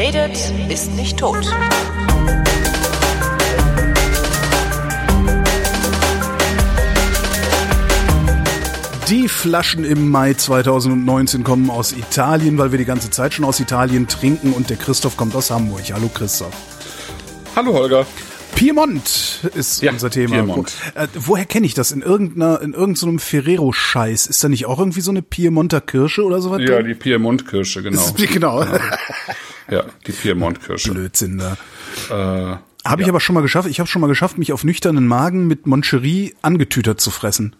redet, ist nicht tot. Die Flaschen im Mai 2019 kommen aus Italien, weil wir die ganze Zeit schon aus Italien trinken und der Christoph kommt aus Hamburg. Hallo Christoph. Hallo Holger. Piemont ist unser Thema. Piemont. Woher kenne ich das? In irgendeinem Ferrero-Scheiß. Ist da nicht auch irgendwie so eine Piemonter Kirsche oder sowas? Ja, die Piemont-Kirsche, genau. Genau. Ja, die Piemont-Kirsche. Blödsinn da. Habe ich aber schon mal geschafft. Ich habe schon mal geschafft, mich auf nüchternen Magen mit Moncherie angetütert zu fressen.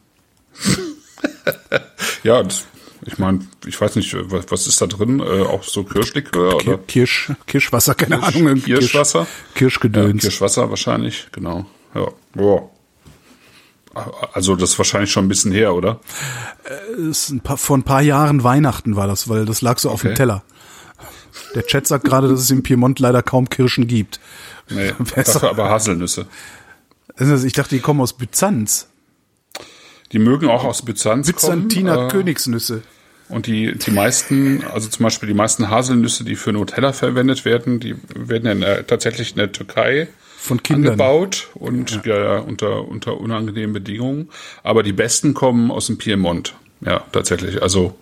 Ja, ich meine, ich weiß nicht, was ist da drin? Auch so Kirschlikör oder? Kirschwasser, keine Ahnung. Kirschwasser? Kirschgedöns. Ja, Kirschwasser wahrscheinlich, genau. Ja. Boah. Also das ist wahrscheinlich schon ein bisschen her, oder? Vor ein paar Jahren Weihnachten war das, weil das lag so auf dem Teller. Der Chat sagt gerade, dass es im Piemont leider kaum Kirschen gibt. Nee, dafür aber Haselnüsse. Also ich dachte, die kommen aus Byzanz. Die mögen auch aus Byzanz kommen. Byzantiner Königsnüsse. Und die meisten, also zum Beispiel die meisten Haselnüsse, die für Nutella verwendet werden, die werden tatsächlich in der Türkei von Kindern angebaut und ja, unter unangenehmen Bedingungen. Aber die besten kommen aus dem Piemont. Ja, tatsächlich. Also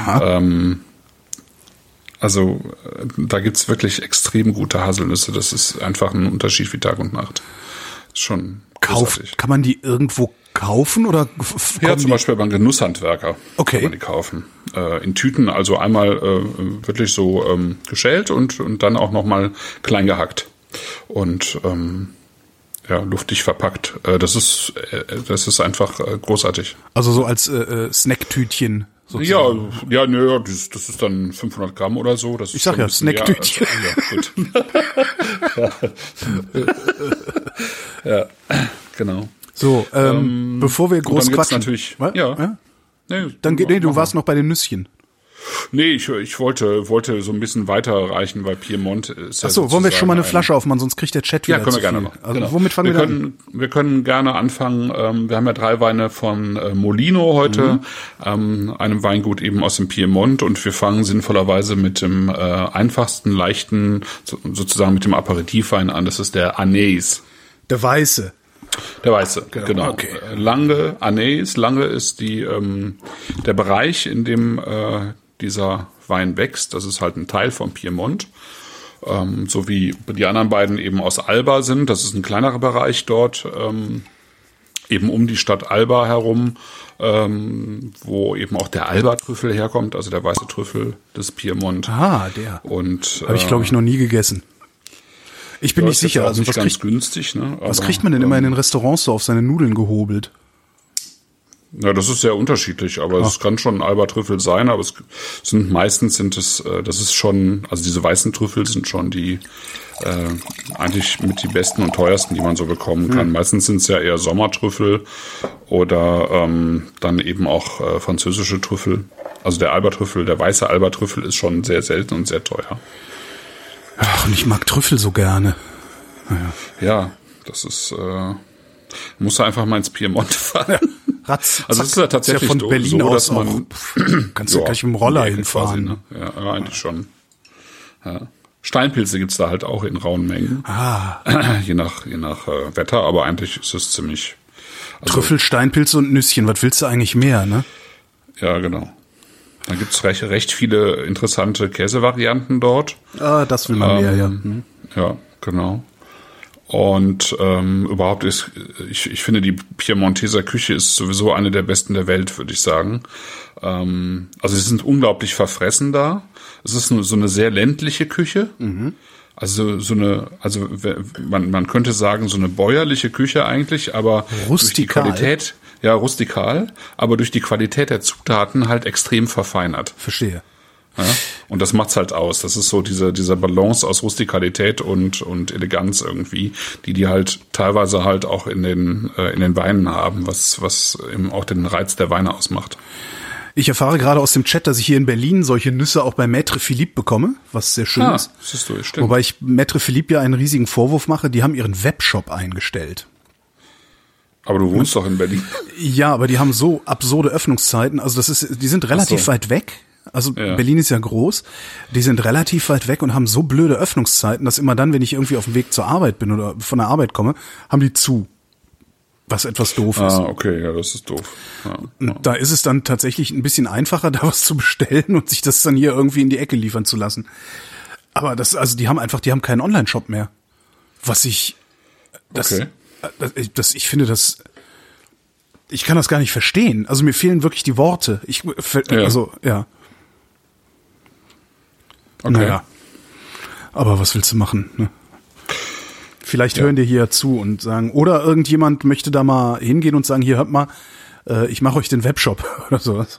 da gibt's wirklich extrem gute Haselnüsse. Das ist einfach ein Unterschied wie Tag und Nacht. Ist schon großartig. Kann man die irgendwo kaufen oder? Ja, zum Beispiel beim Genusshandwerker kann man die kaufen. In Tüten, also einmal wirklich so geschält und dann auch nochmal klein gehackt. Und luftig verpackt. Das ist einfach großartig. Also so als Snacktütchen sozusagen. Ja, das ist dann 500 Gramm oder so. Das ich sag ja, Snacktütchen. Ja, gut. Ja, genau. So, bevor wir groß quatschen. Natürlich, du warst noch bei den Nüsschen. Nee, ich wollte so ein bisschen weiterreichen, weil Piemont ist ja. Achso, wollen wir jetzt schon mal eine Flasche aufmachen, sonst kriegt der Chat wieder. Ja, können wir gerne noch. Also, womit fangen wir an? Wir können gerne anfangen. Wir haben ja 3 Weine von Molino heute, einem Weingut eben aus dem Piemont, und wir fangen sinnvollerweise mit dem einfachsten, leichten, sozusagen mit dem Aperitivwein an. Das ist der Anais. Der Weiße. Der Weiße, genau. Okay. Lange, Anais. Lange ist der Bereich, in dem dieser Wein wächst. Das ist halt ein Teil vom Piemont. So wie die anderen beiden eben aus Alba sind. Das ist ein kleinerer Bereich dort, eben um die Stadt Alba herum, wo eben auch der Alba-Trüffel herkommt, also der weiße Trüffel des Piemont. Ah, der. Und habe ich, glaube ich, noch nie gegessen. Ich bin nicht sicher. Also was ganz günstig, ne? Was kriegt man denn immer in den Restaurants so auf seine Nudeln gehobelt? Ja, das ist sehr unterschiedlich, aber es kann schon ein Alba-Trüffel das ist schon, also diese weißen Trüffel sind schon die eigentlich mit die besten und teuersten, die man so bekommen kann. Meistens sind es ja eher Sommertrüffel oder dann eben auch französische Trüffel. Also der Alba-Trüffel, der weiße Alba-Trüffel ist schon sehr selten und sehr teuer. Ach, und ich mag Trüffel so gerne. Naja. Ja, das ist, musst du einfach mal ins Piemont fahren. Ja, also es ist ja tatsächlich von Berlin so, aus dass man kannst du gleich mit dem Roller hinfahren. Quasi, ne? Ja, eigentlich schon. Ja. Steinpilze gibt's da halt auch in rauen Mengen. Je nach Wetter, aber eigentlich ist es ziemlich. Also, Trüffel, Steinpilze und Nüsschen, was willst du eigentlich mehr, ne? Ja, genau. Da gibt's recht viele interessante Käsevarianten dort. Ah, das will man mehr, ja. Ja, genau. Und überhaupt ich finde, die Piemonteser Küche ist sowieso eine der besten der Welt, würde ich sagen. Also sie sind unglaublich verfressen da. Es ist so eine sehr ländliche Küche. Also man könnte sagen, so eine bäuerliche Küche eigentlich, aber rustikal. Durch die Qualität, ja, rustikal, aber durch die Qualität der Zutaten halt extrem verfeinert. Verstehe. Ja, und das macht's halt aus. Das ist so dieser Balance aus Rustikalität und Eleganz irgendwie, die halt teilweise halt auch in den Weinen haben, was eben auch den Reiz der Weine ausmacht. Ich erfahre gerade aus dem Chat, dass ich hier in Berlin solche Nüsse auch bei Maître Philippe bekomme, was sehr schön ist. Siehst du, stimmt. Wobei ich Maître Philippe ja einen riesigen Vorwurf mache, die haben ihren Webshop eingestellt. Aber du wohnst doch in Berlin. Ja, aber die haben so absurde Öffnungszeiten, also die sind relativ weit weg. Also Berlin ist ja groß. Die sind relativ weit weg und haben so blöde Öffnungszeiten, dass immer dann, wenn ich irgendwie auf dem Weg zur Arbeit bin oder von der Arbeit komme, haben die zu. Was etwas doof ist. Ah, okay, ja, das ist doof. Ja. Da ist es dann tatsächlich ein bisschen einfacher, da was zu bestellen und sich das dann hier irgendwie in die Ecke liefern zu lassen. Aber die haben keinen Online-Shop mehr. Ich kann das gar nicht verstehen. Also mir fehlen wirklich die Worte. Okay. Naja. Aber was willst du machen, ne? Vielleicht hören dir hier zu und sagen, oder irgendjemand möchte da mal hingehen und sagen, hier, hört mal, ich mache euch den Webshop oder sowas.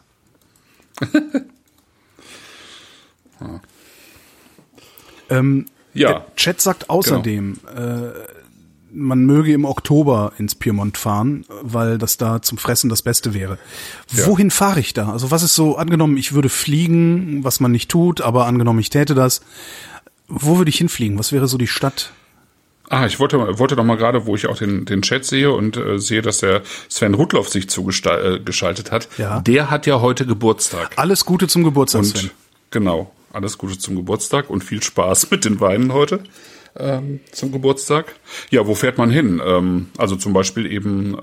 Der Chat sagt außerdem, man möge im Oktober ins Piemont fahren, weil das da zum Fressen das Beste wäre. Ja. Wohin fahre ich da? Also was ist so, angenommen, ich würde fliegen, was man nicht tut, aber angenommen, ich täte das. Wo würde ich hinfliegen? Was wäre so die Stadt? Ich wollte doch mal gerade, wo ich auch den Chat sehe und sehe, dass der Sven Rudloff sich zugeschaltet hat. Ja. Der hat ja heute Geburtstag. Alles Gute zum Geburtstag, Sven. Genau, alles Gute zum Geburtstag und viel Spaß mit den Weinen heute zum Geburtstag. Ja, wo fährt man hin? Also zum Beispiel eben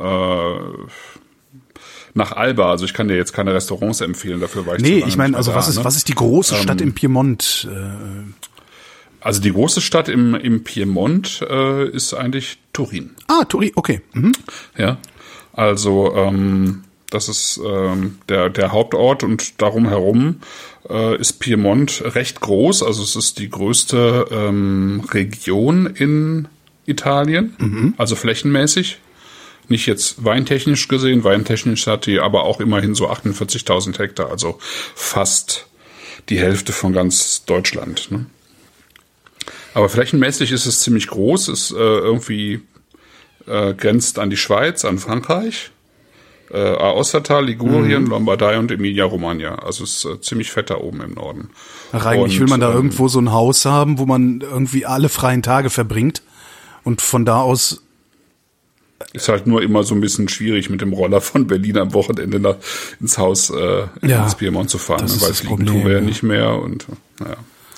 nach Alba. Also ich kann dir jetzt keine Restaurants empfehlen, dafür war ich zu lange ich meine, also was ist die große Stadt im Piemont? Also die große Stadt im Piemont ist eigentlich Turin. Ah, Turin, okay. Mhm. Ja, also das ist der Hauptort und darum herum ist Piemont recht groß. Also es ist die größte Region in Italien, also flächenmäßig. Nicht jetzt weintechnisch gesehen, weintechnisch hat die aber auch immerhin so 48.000 Hektar, also fast die Hälfte von ganz Deutschland, ne? Aber flächenmäßig ist es ziemlich groß, ist irgendwie grenzt an die Schweiz, an Frankreich, Aostatal, Ligurien, Lombardei und Emilia-Romagna. Also es ist ziemlich fett da oben im Norden. Ach, eigentlich will man da irgendwo so ein Haus haben, wo man irgendwie alle freien Tage verbringt und von da aus ist halt nur immer so ein bisschen schwierig, mit dem Roller von Berlin am Wochenende ins Haus ins Piemont zu fahren, weil fliegen tun wir ja nicht mehr und naja.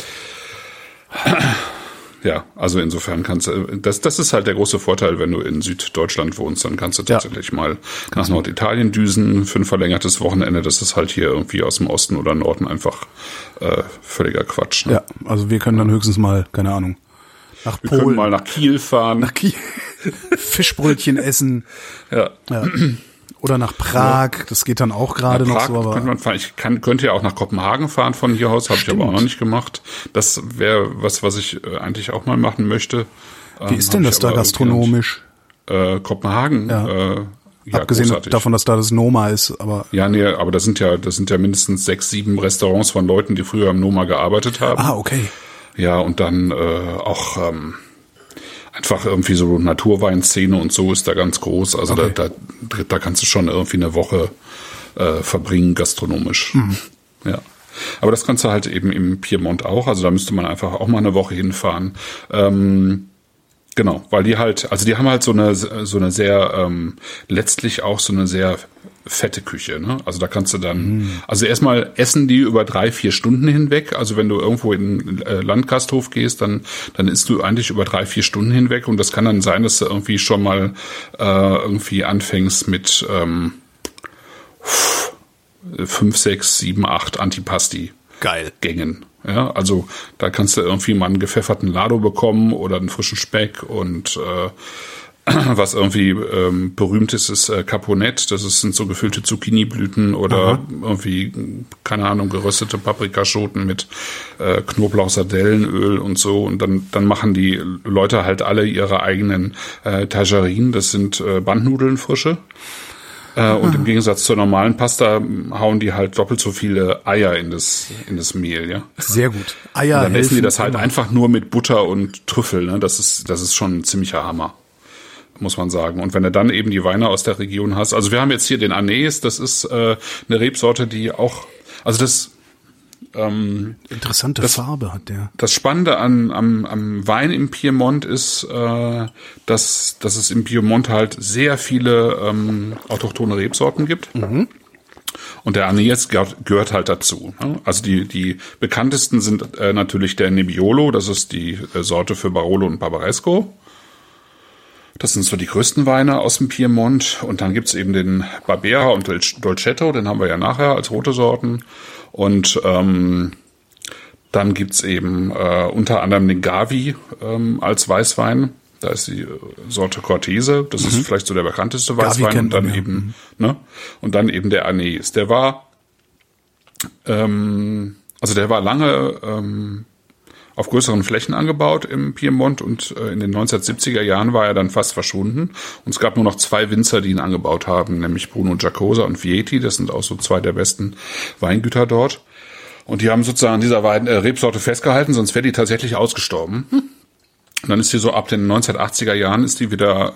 Ja, also insofern kannst du, das ist halt der große Vorteil, wenn du in Süddeutschland wohnst, dann kannst du tatsächlich mal nach Norditalien düsen für ein verlängertes Wochenende. Das ist halt hier irgendwie aus dem Osten oder Norden einfach völliger Quatsch. Ne? Ja, also wir können dann höchstens mal, keine Ahnung, nach Polen. Wir können mal nach Kiel fahren. Nach Kiel. Fischbrötchen essen. Ja. Oder nach Prag, das geht dann auch gerade noch so. Aber könnte man fahren. Ich könnte ja auch nach Kopenhagen fahren von hier aus, habe ich aber auch noch nicht gemacht. Das wäre was ich eigentlich auch mal machen möchte. Wie ist denn das da gastronomisch? Kopenhagen, ja, abgesehen großartig. Davon, dass da das Noma ist, aber. Ja, nee, aber das sind ja mindestens 6, 7 Restaurants von Leuten, die früher im Noma gearbeitet haben. Ah, okay. Ja, und dann auch einfach irgendwie so Naturweinszene und so ist da ganz groß. Also okay. Da kannst du schon irgendwie eine Woche verbringen, gastronomisch. Mhm. Ja. Aber das kannst du halt eben im Piemont auch. Also da müsste man einfach auch mal eine Woche hinfahren. Genau, weil die halt, also die haben halt so eine sehr, letztlich auch so eine sehr fette Küche, ne? Also da kannst du dann, also erstmal essen die über 3-4 Stunden hinweg. Also wenn du irgendwo in den Landgasthof gehst, dann isst du eigentlich über 3-4 Stunden hinweg und das kann dann sein, dass du irgendwie schon mal irgendwie anfängst mit 5, 6, 7, 8 Antipasti. Geil. Gängen. Ja, also da kannst du irgendwie mal einen gepfefferten Lardo bekommen oder einen frischen Speck und was irgendwie berühmt ist Caponette. Das sind so gefüllte Zucchiniblüten oder irgendwie, keine Ahnung, geröstete Paprikaschoten mit Knoblauch, Sardellenöl und so. Und dann machen die Leute halt alle ihre eigenen Tajarinen. Das sind Bandnudeln frische. Und im Gegensatz zur normalen Pasta hauen die halt doppelt so viele Eier in das Mehl, ja. Sehr gut. Eier. Und dann essen die das halt einfach nur mit Butter und Trüffel, ne? Das ist schon ein ziemlicher Hammer, muss man sagen. Und wenn du dann eben die Weine aus der Region hast, also wir haben jetzt hier den Anis, das ist eine Rebsorte, die auch, also das interessante Farbe hat der. Das Spannende am Wein im Piemont ist, dass es im Piemont halt sehr viele autochthone Rebsorten gibt. Mhm. Und der Anis gehört halt dazu. Ne? Also die bekanntesten sind natürlich der Nebbiolo, das ist die Sorte für Barolo und Barbaresco. Das sind so die größten Weine aus dem Piemont. Und dann gibt's eben den Barbera und Dolcetto, den haben wir ja nachher als rote Sorten. Und dann gibt's eben unter anderem den Gavi als Weißwein. Da ist die Sorte Cortese, das ist vielleicht so der bekannteste Weißwein. Und dann eben, ne? Und dann eben der Anis. Der war, der war lange auf größeren Flächen angebaut im Piemont und in den 1970er Jahren war er dann fast verschwunden. Und es gab nur noch 2 Winzer, die ihn angebaut haben, nämlich Bruno Giacosa und Vieti. Das sind auch so 2 der besten Weingüter dort. Und die haben sozusagen dieser Rebsorte festgehalten, sonst wäre die tatsächlich ausgestorben. Und dann ist die so ab den 1980er Jahren ist die wieder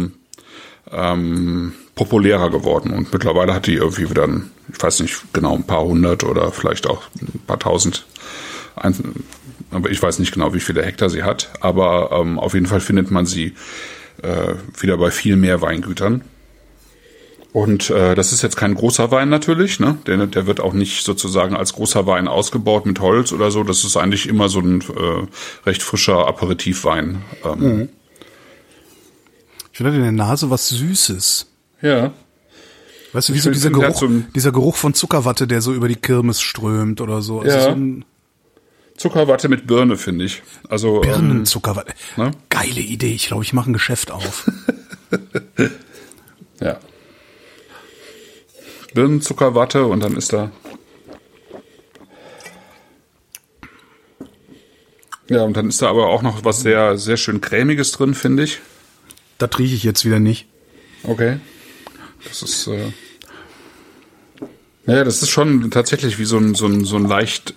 populärer geworden. Und mittlerweile hat die irgendwie wieder, ich weiß nicht genau, ein paar hundert oder vielleicht auch ein paar tausend, aber ich weiß nicht genau, wie viele Hektar sie hat. Aber auf jeden Fall findet man sie wieder bei viel mehr Weingütern. Und das ist jetzt kein großer Wein natürlich, ne? Der wird auch nicht sozusagen als großer Wein ausgebaut mit Holz oder so. Das ist eigentlich immer so ein recht frischer Aperitivwein. Ich finde in der Nase was Süßes. Ja. Weißt du, wie so dieser Geruch von Zuckerwatte, der so über die Kirmes strömt oder so. Also ja. so ein Zuckerwatte mit Birne, finde ich. Also Birnenzuckerwatte. Ne? Geile Idee. Ich glaube, ich mache ein Geschäft auf. Ja. Birnenzuckerwatte und dann ist da. Ja, und dann ist da aber auch noch was sehr, sehr schön Cremiges drin, finde ich. Das rieche ich jetzt wieder nicht. Okay. Das ist, das ist schon tatsächlich wie so ein leicht,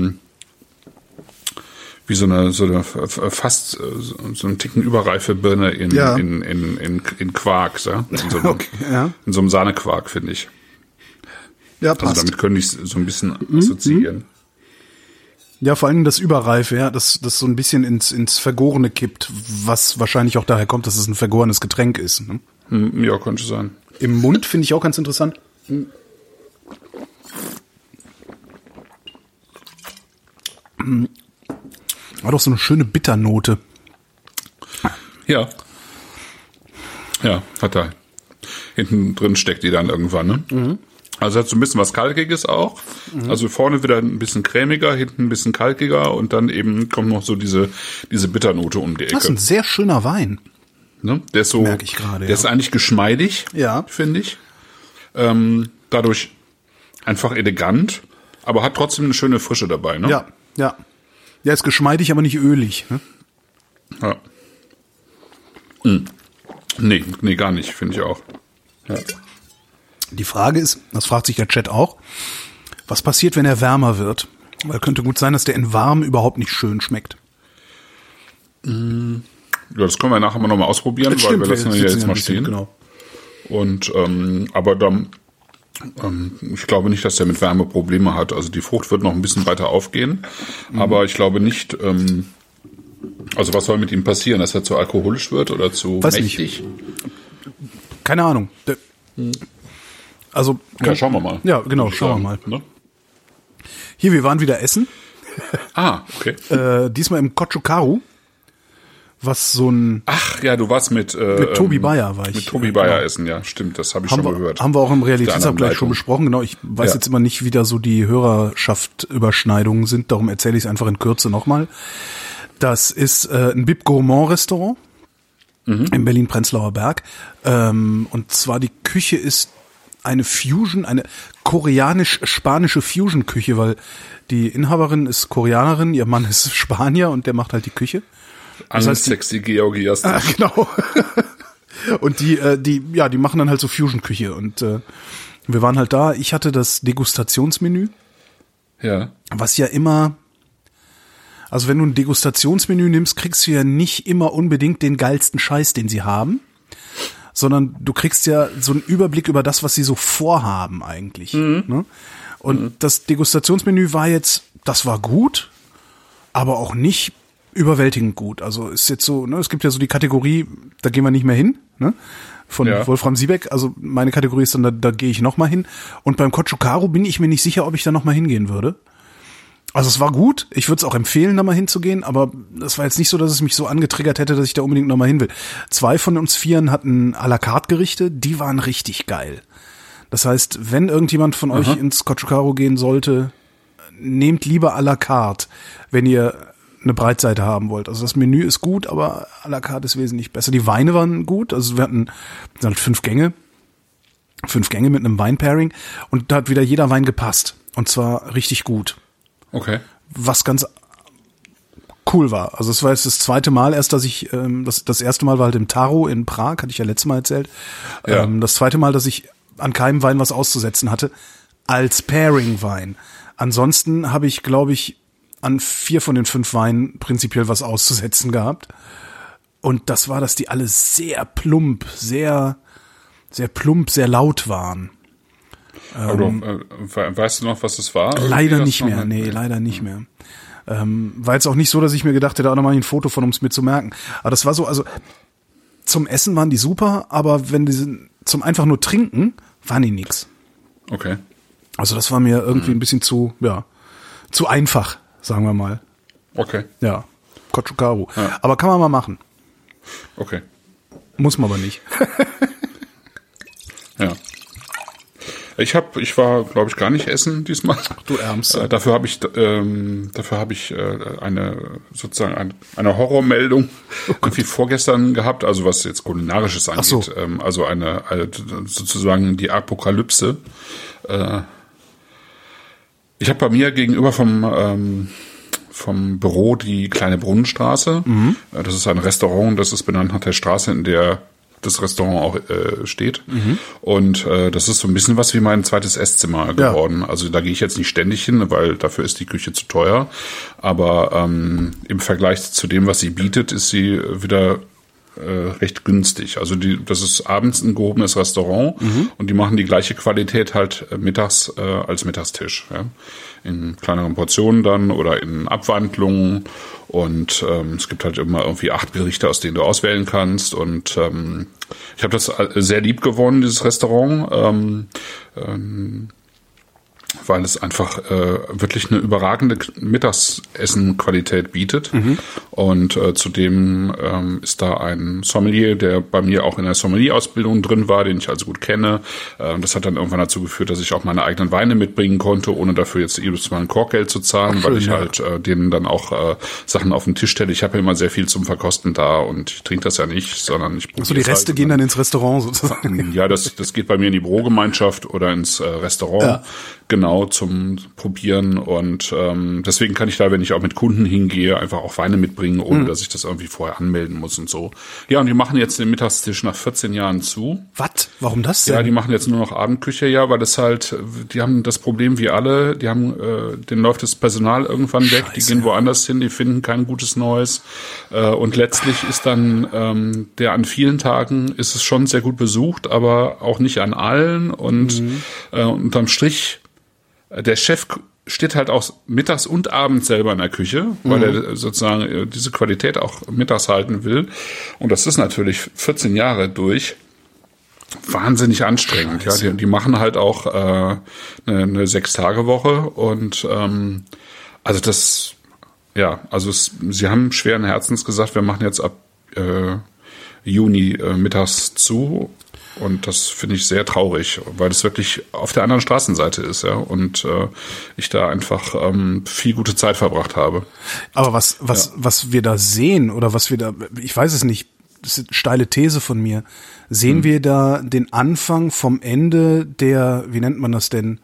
wie so eine fast so einen Ticken überreife Birne in Quark, so? In so einem Sahnequark, finde ich. Ja, passt. Also damit könnte ich so ein bisschen assoziieren. Ja, vor allem das Überreife, ja, das so ein bisschen ins Vergorene kippt, was wahrscheinlich auch daher kommt, dass es ein vergorenes Getränk ist. Ne? Ja, könnte sein. Im Mund finde ich auch ganz interessant. War doch so eine schöne Bitternote. Ja. Ja, hat er. Hinten drin steckt die dann irgendwann, ne? Mhm. Also hat so ein bisschen was Kalkiges auch. Mhm. Also vorne wieder ein bisschen cremiger, hinten ein bisschen kalkiger und dann eben kommt noch so diese Bitternote um die Ecke. Das ist ein sehr schöner Wein. Ne? Der ist so, merke ich gerade, der ist eigentlich geschmeidig, ja, finde ich. Dadurch einfach elegant, aber hat trotzdem eine schöne Frische dabei, ne? Ja, ja. Ja, ist geschmeidig, aber nicht ölig. Ne? Ja. Nee, gar nicht, finde ich auch. Ja. Die Frage ist, das fragt sich der Chat auch, was passiert, wenn er wärmer wird? Weil könnte gut sein, dass der in warm überhaupt nicht schön schmeckt. Ja, das können wir nachher mal nochmal ausprobieren, weil wir lassen ihn ja jetzt mal stehen. Genau. Und aber dann, ich glaube nicht, dass der mit Wärme Probleme hat. Also die Frucht wird noch ein bisschen weiter aufgehen, aber ich glaube nicht. Also was soll mit ihm passieren, dass er zu alkoholisch wird oder zu mächtig? Nicht. Keine Ahnung. Also ja, schauen wir mal. Ja, genau, schauen wir mal. Ne? Hier, wir waren wieder essen. Okay. Diesmal im Kochukaru. Was so ein... Ach ja, du warst mit Tobi Bayer war ich. Mit Tobi Bayer essen, ja, stimmt, das habe ich schon gehört. Haben wir auch im Realitätsabgleich schon besprochen, genau. Ich weiß jetzt immer nicht, wie da so die Hörerschaft-Überschneidungen sind, darum erzähle ich es einfach in Kürze nochmal. Das ist ein Bib Gourmand Restaurant im Berlin-Prenzlauer Berg. Und zwar die Küche ist eine Fusion, eine koreanisch-spanische Fusion-Küche, weil die Inhaberin ist Koreanerin, ihr Mann ist Spanier und der macht halt die Küche. Das heißt, sexy Georgias. Genau. Und die machen dann halt so Fusion-Küche und wir waren halt da. Ich hatte das Degustationsmenü. Ja. Was ja immer, also wenn du ein Degustationsmenü nimmst, kriegst du ja nicht immer unbedingt den geilsten Scheiß, den sie haben, sondern du kriegst ja so einen Überblick über das, was sie so vorhaben eigentlich. Ne? Und das Degustationsmenü war jetzt, das war gut, aber auch nicht überwältigend gut. Also ist jetzt so, ne, es gibt ja so die Kategorie, da gehen wir nicht mehr hin, ne? von Wolfram Siebeck. Also meine Kategorie ist dann, da gehe ich nochmal hin. Und beim Kochukaru bin ich mir nicht sicher, ob ich da nochmal hingehen würde. Also es war gut, ich würde es auch empfehlen, da mal hinzugehen, aber das war jetzt nicht so, dass es mich so angetriggert hätte, dass ich da unbedingt nochmal hin will. 2 von uns 4 hatten à la carte Gerichte, die waren richtig geil. Das heißt, wenn irgendjemand von euch ins Kochukaru gehen sollte, nehmt lieber à la carte, wenn ihr eine Breitseite haben wollt. Also das Menü ist gut, aber à la carte ist wesentlich besser. Die Weine waren gut, also wir hatten 5 Gänge mit einem Wein-Pairing und da hat wieder jeder Wein gepasst und zwar richtig gut. Okay. Was ganz cool war. Also es war jetzt das zweite Mal erst, dass ich, das erste Mal war halt im Taro in Prag, hatte ich ja letztes Mal erzählt. Ja. Das zweite Mal, dass ich an keinem Wein was auszusetzen hatte, als Pairing-Wein. Ansonsten habe ich, glaube ich, an 4 von den 5 Weinen prinzipiell was auszusetzen gehabt. Und das war, dass die alle sehr plump, sehr laut waren. Aber weißt du noch, was es war? Leider nicht mehr, leider nicht mehr. War jetzt auch nicht so, dass ich mir gedacht hätte, auch nochmal ein Foto von, um es mir zu merken. Aber das war so, also zum Essen waren die super, aber wenn die zum einfach nur trinken, waren die nix. Okay. Also das war mir irgendwie ein bisschen zu einfach, sagen wir mal. Okay. Ja, Kochukaru. Ja. Aber kann man mal machen. Okay. Muss man aber nicht. Ja. Ich war, glaube ich, gar nicht essen diesmal. Du Ärmste. Dafür habe ich eine Horrormeldung irgendwie vorgestern gehabt, also was jetzt Kulinarisches angeht. So. Also eine sozusagen die Apokalypse. Ich habe bei mir gegenüber vom Büro die kleine Brunnenstraße. Mhm. Das ist ein Restaurant, das ist benannt nach der Straße, in der das Restaurant auch steht. Mhm. Und das ist so ein bisschen was wie mein zweites Esszimmer geworden. Ja. Also da gehe ich jetzt nicht ständig hin, weil dafür ist die Küche zu teuer. Aber im Vergleich zu dem, was sie bietet, ist sie wieder recht günstig. Also das ist abends ein gehobenes Restaurant und die machen die gleiche Qualität halt mittags als Mittagstisch. Ja? In kleineren Portionen dann oder in Abwandlungen. Und es gibt halt immer irgendwie 8 Gerichte, aus denen du auswählen kannst. Und ich habe das sehr lieb gewonnen, dieses Restaurant, weil es einfach wirklich eine überragende Mittagsessenqualität bietet. Mhm. Und zudem ist da ein Sommelier, der bei mir auch in der Sommelier-Ausbildung drin war, den ich also gut kenne. Das hat dann irgendwann dazu geführt, dass ich auch meine eigenen Weine mitbringen konnte, ohne dafür jetzt jedes Mal ein Korkgeld zu zahlen, weil ich halt denen dann auch Sachen auf den Tisch stelle. Ich habe ja immer sehr viel zum Verkosten da und ich trinke das ja nicht, sondern ich probiere. Also die Reste gehen dann ins Restaurant sozusagen. Ja, das geht bei mir in die Bürogemeinschaft oder ins Restaurant. Ja. Genau, zum Probieren und deswegen kann ich da, wenn ich auch mit Kunden hingehe, einfach auch Weine mitbringen, ohne dass ich das irgendwie vorher anmelden muss und so. Ja, und die machen jetzt den Mittagstisch nach 14 Jahren zu. Was? Warum das denn? Ja, die machen jetzt nur noch Abendküche, weil das halt, die haben das Problem wie alle, die haben, denen läuft das Personal irgendwann weg, die gehen woanders hin, die finden kein gutes Neues und letztlich ist dann an vielen Tagen ist es schon sehr gut besucht, aber auch nicht an allen und unterm Strich der Chef steht halt auch mittags und abends selber in der Küche, weil er sozusagen diese Qualität auch mittags halten will. Und das ist natürlich 14 Jahre durch wahnsinnig anstrengend. Ja, die machen halt auch eine 6-Tage-Woche und also das, sie haben schweren Herzens gesagt, wir machen jetzt ab Juni mittags zu. Und das finde ich sehr traurig, weil es wirklich auf der anderen Straßenseite ist, ja. Und ich da einfach viel gute Zeit verbracht habe. Aber was wir da sehen oder was wir da, ich weiß es nicht, das ist eine steile These von mir, sehen wir da den Anfang vom Ende der, wie nennt man das denn,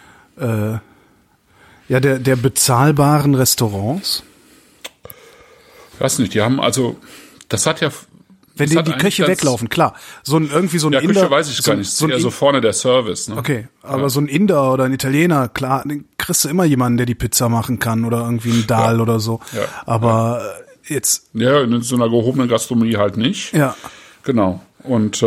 der bezahlbaren Restaurants? Ich weiß nicht, die haben also, das hat ja... Wenn die Köche weglaufen, klar. Irgendwie so ein Inder. Küche weiß ich gar nicht. So eher so vorne der Service, ne? Okay. Aber so ein Inder oder ein Italiener, klar, den kriegst du immer jemanden, der die Pizza machen kann oder irgendwie ein Dahl oder so. Ja. Aber jetzt. Ja, in so einer gehobenen Gastronomie halt nicht. Ja. Genau. Und,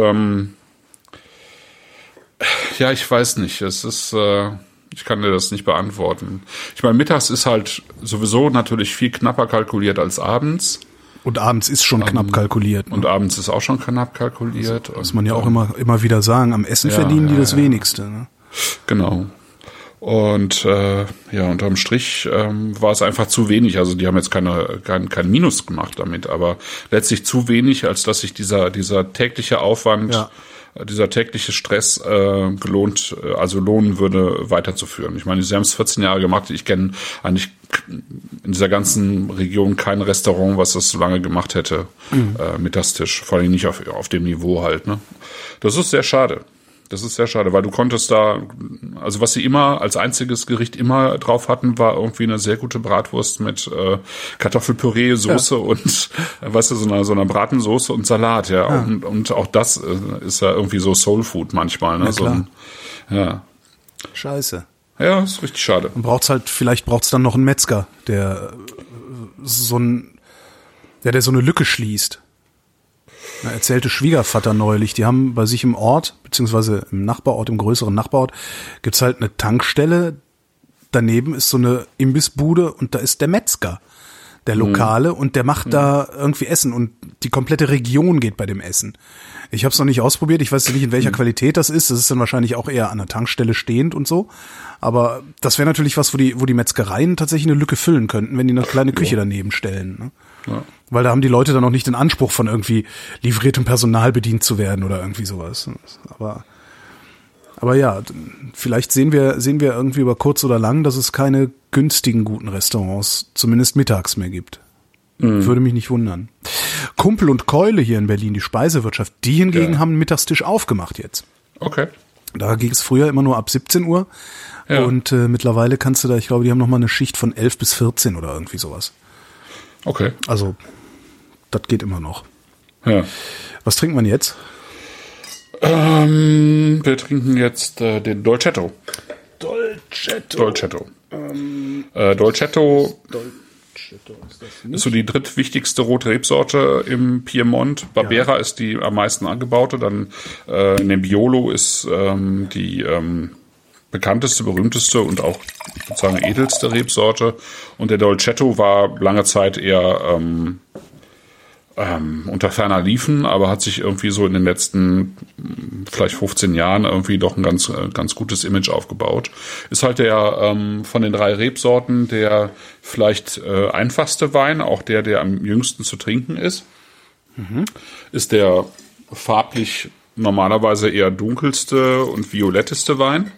ich weiß nicht. Es ist, ich kann dir das nicht beantworten. Ich meine, mittags ist halt sowieso natürlich viel knapper kalkuliert als abends. Und abends ist schon knapp kalkuliert. Ne? Und abends ist auch schon knapp kalkuliert. Das muss man ja auch immer wieder sagen. Am Essen verdienen die das Wenigste. Ne? Genau. Und unterm Strich war es einfach zu wenig. Also die haben jetzt kein Minus gemacht damit, aber letztlich zu wenig, als dass sich dieser tägliche Aufwand, dieser tägliche Stress lohnen würde, weiterzuführen. Ich meine, sie haben es 14 Jahre gemacht. Ich kenne eigentlich in dieser ganzen Region kein Restaurant, was das so lange gemacht hätte, Mittagstisch. Vor allem nicht auf dem Niveau halt. Ne? Das ist sehr schade. Das ist sehr schade, weil du konntest da, also was sie immer als einziges Gericht immer drauf hatten, war irgendwie eine sehr gute Bratwurst mit Kartoffelpüree, Soße und, weißt du, so einer Bratensoße und Salat, ja. Und auch das ist ja irgendwie so Soul Food manchmal, ne? Ja, klar. Scheiße. Ja, ist richtig schade. Und vielleicht braucht's dann noch einen Metzger, der so eine Lücke schließt. Na, erzählte Schwiegervater neulich, die haben bei sich im Ort, beziehungsweise im Nachbarort, im größeren Nachbarort, gibt's halt eine Tankstelle, daneben ist so eine Imbissbude und da ist der Metzger, der Lokale, und der macht da irgendwie Essen und die komplette Region geht bei dem Essen. Ich habe es noch nicht ausprobiert, ich weiß nicht, in welcher Qualität das ist dann wahrscheinlich auch eher an der Tankstelle stehend und so, aber das wäre natürlich was, wo die Metzgereien tatsächlich eine Lücke füllen könnten, wenn die eine kleine Küche daneben stellen, ne? Ja. Weil da haben die Leute dann noch nicht den Anspruch, von irgendwie livriertem Personal bedient zu werden oder irgendwie sowas. Aber ja, vielleicht sehen wir irgendwie über kurz oder lang, dass es keine günstigen, guten Restaurants, zumindest mittags, mehr gibt. Würde mich nicht wundern. Kumpel und Keule hier in Berlin, die Speisewirtschaft, die hingegen haben einen Mittagstisch aufgemacht jetzt. Okay. Da ging es früher immer nur ab 17 Uhr. Ja. Und mittlerweile kannst du da, ich glaube, die haben noch mal eine Schicht von 11 bis 14 oder irgendwie sowas. Okay. Also, das geht immer noch. Ja. Was trinkt man jetzt? Wir trinken jetzt den Dolcetto. Dolcetto ist so die drittwichtigste rote Rebsorte im Piemont. Barbera ist die am meisten angebaute. Dann Nebbiolo ist die bekannteste, berühmteste und auch sozusagen edelste Rebsorte. Und der Dolcetto war lange Zeit eher unter ferner Liefen, aber hat sich irgendwie so in den letzten vielleicht 15 Jahren irgendwie doch ein ganz gutes Image aufgebaut. Ist halt der von den 3 Rebsorten der vielleicht einfachste Wein, auch der am jüngsten zu trinken ist. Ist der farblich normalerweise eher dunkelste und violetteste Wein.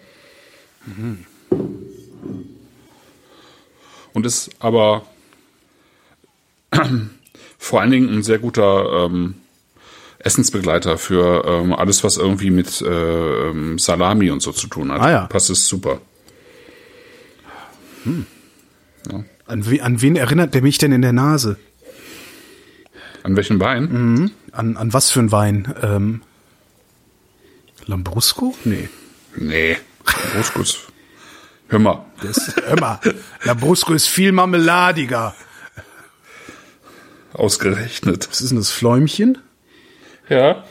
Und ist aber vor allen Dingen ein sehr guter Essensbegleiter für alles, was irgendwie mit Salami und so zu tun hat. Ja. Passt es super. Ja. An wen erinnert der mich denn in der Nase? An welchen Wein? An was für ein Wein? Lambrusco? Nee. Lambrusco ist... Hör mal. Lambrusco ist viel marmeladiger. Ausgerechnet. Was ist denn das, Fläumchen? Ja.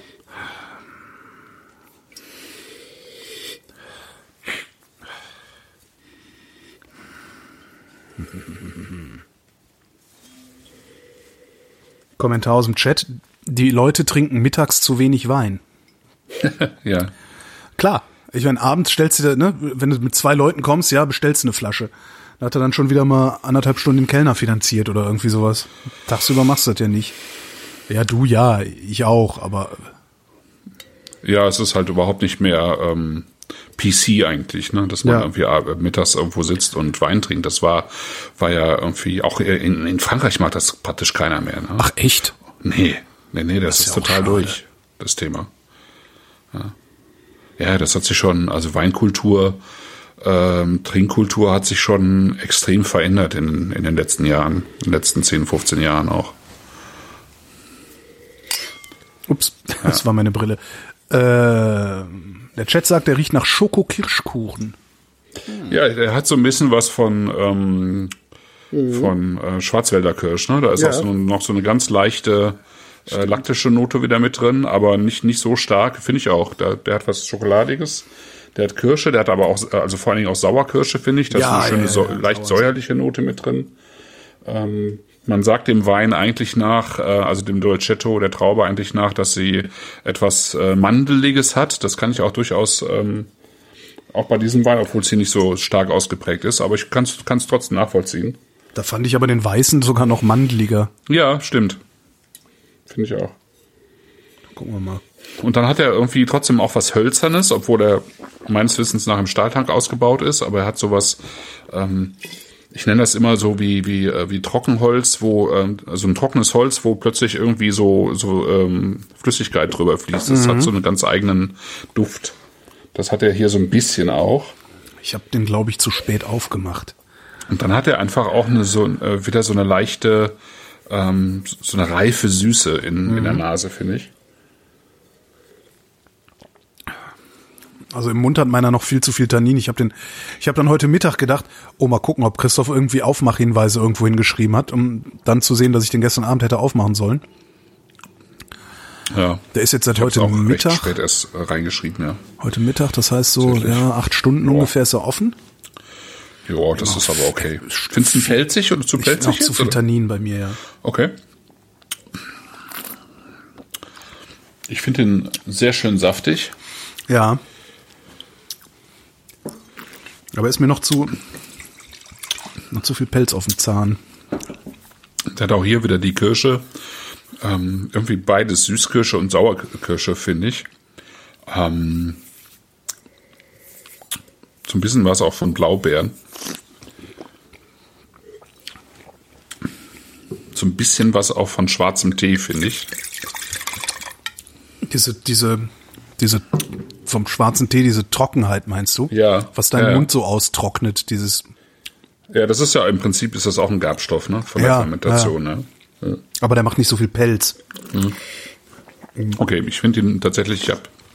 Kommentar aus dem Chat: Die Leute trinken mittags zu wenig Wein. Ja. Klar. Ich meine, abends stellst du, ne, wenn du mit 2 Leuten kommst, ja, bestellst du eine Flasche. Da hat er dann schon wieder mal 1,5 Stunden den Kellner finanziert oder irgendwie sowas. Tagsüber machst du das ja nicht. Ja, du ja, ich auch, aber... Ja, es ist halt überhaupt nicht mehr PC eigentlich, ne, dass man irgendwie mittags irgendwo sitzt und Wein trinkt. Das war ja irgendwie, auch in Frankreich macht das praktisch keiner mehr. Ne? Ach, echt? Nee, das ist ja total durch, das Thema. Ja, das hat sich schon, also Weinkultur, Trinkkultur hat sich schon extrem verändert in den letzten Jahren, in den letzten 10, 15 Jahren auch. Ups, das war meine Brille. Der Chat sagt, der riecht nach Schoko-Kirschkuchen. Ja, der hat so ein bisschen was von Schwarzwälder Kirsch, ne? Da ist auch noch so eine ganz leichte laktische Note wieder mit drin, aber nicht so stark, finde ich auch. Der hat was Schokoladiges, der hat Kirsche, der hat aber auch, also vor allen Dingen auch Sauerkirsche, finde ich. Da ist eine schöne, leicht säuerliche Note mit drin. Man sagt dem Wein eigentlich nach, also dem Dolcetto, der Traube eigentlich nach, dass sie etwas Mandeliges hat. Das kann ich auch durchaus auch bei diesem Wein, obwohl es hier nicht so stark ausgeprägt ist, aber ich kann es trotzdem nachvollziehen. Da fand ich aber den Weißen sogar noch mandeliger. Ja, stimmt. Finde ich auch. Gucken wir mal. Und dann hat er irgendwie trotzdem auch was Hölzernes, obwohl er meines Wissens nach im Stahltank ausgebaut ist, aber er hat sowas, ich nenne das immer so wie Trockenholz, wo also ein trockenes Holz, wo plötzlich irgendwie so Flüssigkeit drüber fließt. Das hat so einen ganz eigenen Duft. Das hat er hier so ein bisschen auch. Ich habe den, glaube ich, zu spät aufgemacht. Und dann hat er einfach auch wieder so eine leichte, so eine reife Süße in der Nase, finde ich. Also im Mund hat meiner noch viel zu viel Tannin. Ich habe dann heute Mittag gedacht, mal gucken, ob Christoph irgendwie Aufmachhinweise irgendwo hingeschrieben hat, um dann zu sehen, dass ich den gestern Abend hätte aufmachen sollen. Ja. Der ist jetzt seit heute Mittag. Recht spät erst reingeschrieben, ja. Heute Mittag, das heißt so, 8 Stunden ungefähr ist er offen. Ja, das ist aber okay. Findest du ihn pelzig oder zu pelzig? Noch zu viel Tannin bei mir, ja. Okay. Ich finde ihn sehr schön saftig. Ja. Aber ist mir noch zu viel Pelz auf dem Zahn. Der hat auch hier wieder die Kirsche. Irgendwie beides, Süßkirsche und Sauerkirsche, finde ich. So ein bisschen was auch von Blaubeeren. So ein bisschen was auch von schwarzem Tee, finde ich. Diese vom schwarzen Tee, diese Trockenheit, meinst du? Ja. Was deinen Mund so austrocknet, dieses. Ja, das ist ja im Prinzip ist das auch ein Gerbstoff, ne? Von der Fermentation, ne? Ja. Aber der macht nicht so viel Pelz. Okay, ich finde ihn tatsächlich,